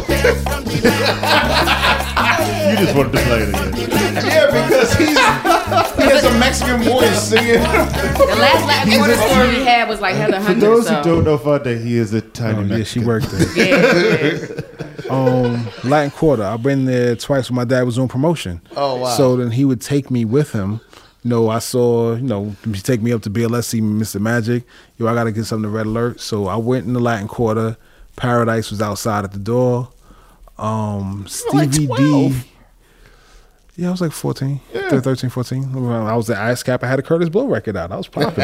You just wanted to play it again. Yeah, because he's he has a Mexican voice singing. The last Latin Quarter story we had was like Heather For Hunter. those so. who don't know Fonte, he is a tiny Oh, yeah, she Mexican. worked there. Yeah, yeah. um, Latin Quarter. I've been there twice when my dad was on promotion. Oh, wow. So then he would take me with him. You know, I saw, you know, he take me up to B L S, see Mister Magic. Yo, I got to get something to Red Alert. So I went in the Latin Quarter. Paradise was outside at the door. Um, Stevie D. Yeah, I was like fourteen, thirteen, fourteen. I was at IceCap. I had a Curtis Blow record out. I was popping.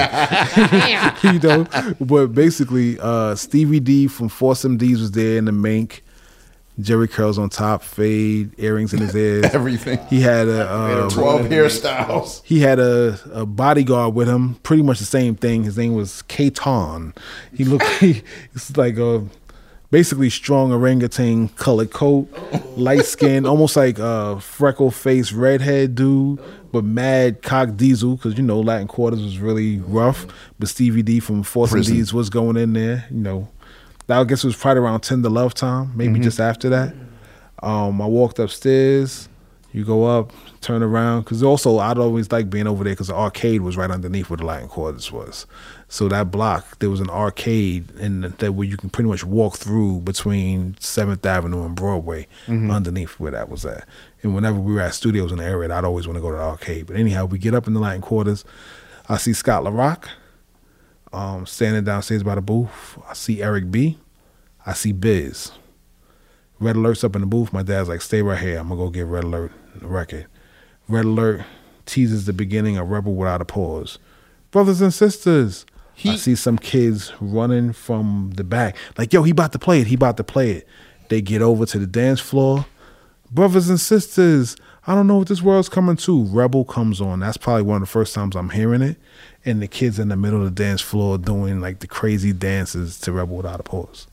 you know, but basically, uh, Stevie D from Force M Ds was there in the mink. Jerry curls on top, fade, earrings in his ears. Everything. He had a um, Twelve hairstyles. he had a, a bodyguard with him, pretty much the same thing. His name was Katon. He looked he, it's like a basically strong orangutan colored coat, light skin, almost like a freckle faced redhead dude, but mad cock diesel because you know Latin Quarters was really rough. But Stevie D from Force and D's was going in there, you know. I guess it was probably around Tender Love time, maybe just after that. Um, I walked upstairs. You go up, turn around, because also I'd always like being over there because the arcade was right underneath where the Latin Quarters was. So that block, there was an arcade in the, that where you can pretty much walk through between Seventh Avenue and Broadway, underneath where that was at. And whenever we were at studios in the area, I'd always want to go to the arcade. But anyhow, we get up in the Latin Quarters. I see Scott LaRock. Um, standing downstairs by the booth. I see Eric B. I see Biz. Red Alert's up in the booth. My dad's like, stay right here. I'm going to go get Red Alert the record. Red Alert teases the beginning of Rebel Without a Pause. Brothers and sisters. I see some kids running from the back. Like, yo, he about to play it. He about to play it. They get over to the dance floor. Brothers and sisters, I don't know what this world's coming to. Rebel comes on. That's probably one of the first times I'm hearing it. And the kids in the middle of the dance floor doing like the crazy dances to Rebel Without a Pause.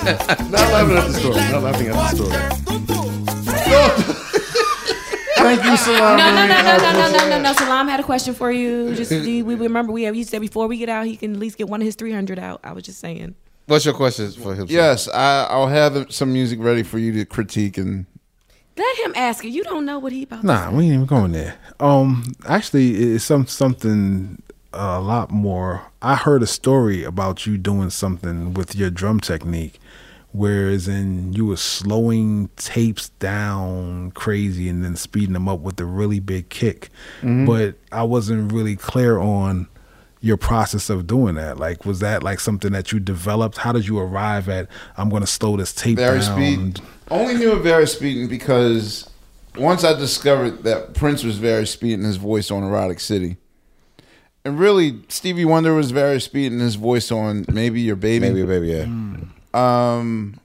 Not laughing at the story. Not laughing at the story. Thank you, Salam. No, no, no, no, no, no, no, no, no. Salam had a question for you. Just we we remember we he said before we get out, he can at least get one of his three hundred out. I was just saying. What's your question for him? Yes, I, I'll have some music ready for you to critique and. Let him ask it. You don't know what he about. Nah, we ain't even going there. Um, actually, it's some something a lot more. I heard a story about you doing something with your drum technique, whereas in you were slowing tapes down crazy and then speeding them up with a really big kick. Mm-hmm. But I wasn't really clear on your process of doing that. Like, was that like something that you developed? How did you arrive at, I'm going to slow this tape Very down? Speed. Only knew of Very Speeding because once I discovered that Prince was Very Speeding his voice on Erotic City. And really, Stevie Wonder was Very Speeding his voice on Maybe Your Baby. Maybe Your Baby, yeah. Mm. Um,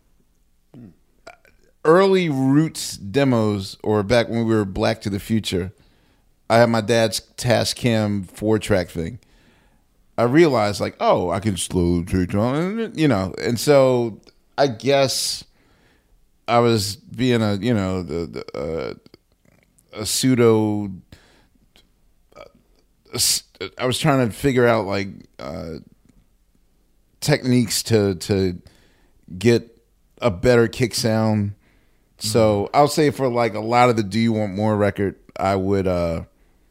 early Roots demos, or back when we were Black to the Future, I had my dad's Tascam four-track thing. I realized, like, oh, I can slow take down, you know. And so I guess I was being a, you know, the, the uh, a pseudo. Uh, I was trying to figure out like uh, techniques to to get a better kick sound. So I'll say for like a lot of the "Do You Want More" record, I would uh,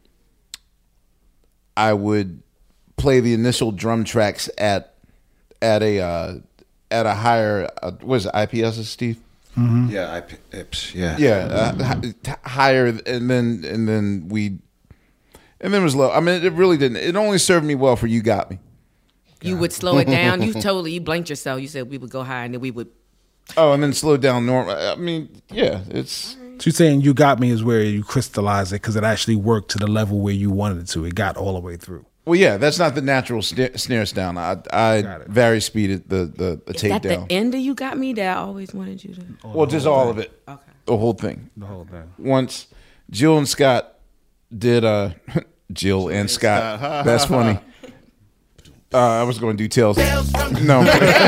I would play the initial drum tracks at at a uh, at a higher uh, what is it, I P S, Steve? Mm-hmm. Yeah, I P S, yeah, yeah, uh, h- higher, and then and then we, and then it was low. I mean, it really didn't. It only served me well for "You Got Me." You would slow it down. You totally you blanked yourself. You said we would go high, and then we would. Oh, and then slow down normal. I mean, yeah, it's. So you're saying "You Got Me" is where you crystallize it because it actually worked to the level where you wanted it to. It got all the way through. Well, yeah, that's not the natural snare, snare down. I I very speeded the the, the Is tape that down. the end of "You Got Me" that I always wanted you to. Oh, well, just all of it. Okay. The whole thing. The whole thing. Once Jill and Scott did uh Jill and Scott. That's funny. Uh, I was going to do tails. No.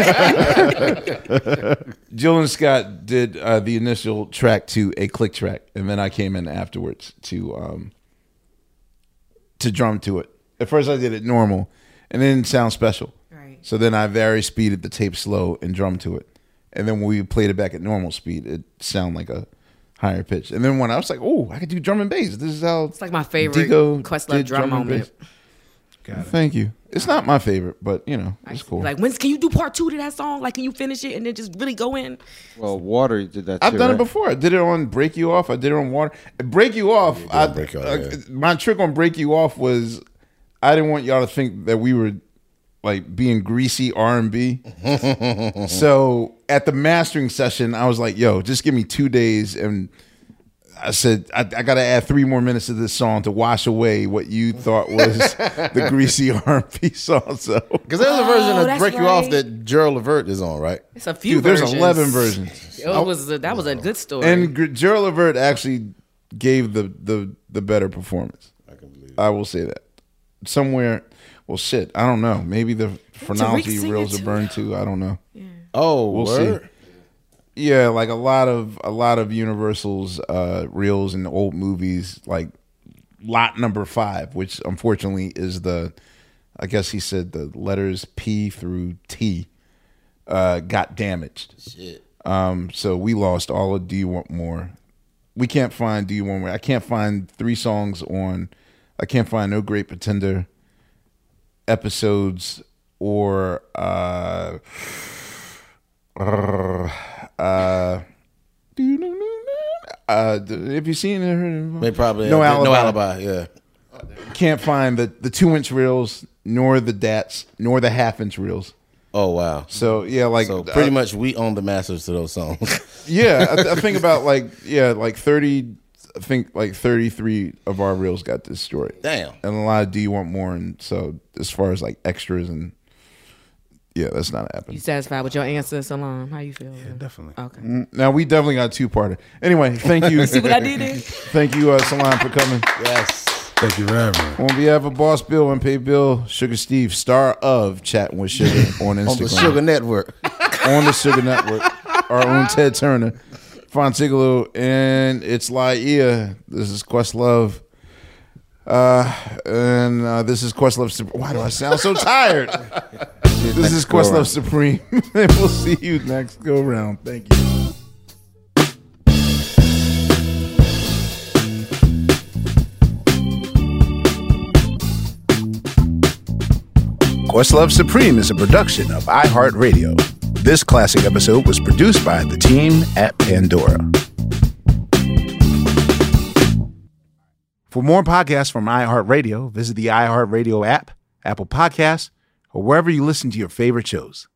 Jill and Scott did uh, the initial track to a click track, and then I came in afterwards to um, to drum to it. At first, I did it normal, and it didn't sound special. Right. So then I very speeded the tape slow and drummed to it, and then when we played it back at normal speed, it sounded like a higher pitch. And then when I was like, "Oh, I could do drum and bass. This is how." It's like my favorite Dico Questlove did drum and moment. bass. Thank you. It's not my favorite, but you know, it's cool. Like, when can you do part two to that song? Like, can you finish it and then just really go in? Well, Water did that. I've too, done right? it before. I did it on Break You Off. I did it on Water. Break You Off. I, Break You Off, uh, yeah. My trick on Break You Off was I didn't want y'all to think that we were like being greasy R and B. So at the mastering session, I was like, "Yo, just give me two days." And I said, I, I got to add three more minutes to this song to wash away what you thought was the greasy R and B song. So, Because there's a version Oh, of that's "Break You Off" right. that Gerald Levert is on, right? It's a few dude, there's versions. eleven versions. It was a, that was a good story. And G- Gerald Levert actually gave the, the, the better performance. I can believe it. I will say that. Somewhere, well, shit, I don't know. Maybe the phrenology sing reels it are too, burned too. I don't know. Oh, We'll word? see. Yeah, like a lot of a lot of Universal's uh, reels in the old movies, like lot number five, which unfortunately is the, I guess he said the letters P through T, uh, got damaged. Shit. Um, so we lost all of "Do You Want More." We can't find "Do You Want More." I can't find three songs on. I can't find "No Great Pretender" episodes or. Uh, uh, uh, have you seen it? They probably No uh, Alibi. No alibi. Yeah. Can't find the, the two inch reels, nor the D A Ts, nor the half inch reels. Oh wow. So yeah, like So pretty uh, much we own the masters to those songs. yeah. I, I think about like yeah, like thirty. I think like thirty-three of our reels got destroyed. Damn. And a lot of "Do You Want More?" And so as far as like extras and yeah, that's not happening. You satisfied with your answer, Salam? How you feel? Yeah, definitely. Okay. Now we definitely got a two-parter. Anyway, thank you. See what I did there? Thank you, uh, Salam, for coming. Yes. Thank you for having me. On behalf of Boss Bill and Pay Bill, Sugar Steve, star of Chatting with Sugar on Instagram. On the Sugar Network. on the Sugar Network. Our own Ted Turner, Fontigolo, and it's Laia. This is Questlove. Uh, and uh, this is Questlove Supreme. Why do I sound so tired? This is Questlove Supreme. And we'll see you next go round. Thank you. Questlove Supreme is a production of iHeartRadio. This classic episode was produced by the team at Pandora. For more podcasts from iHeartRadio, visit the iHeartRadio app, Apple Podcasts, or wherever you listen to your favorite shows.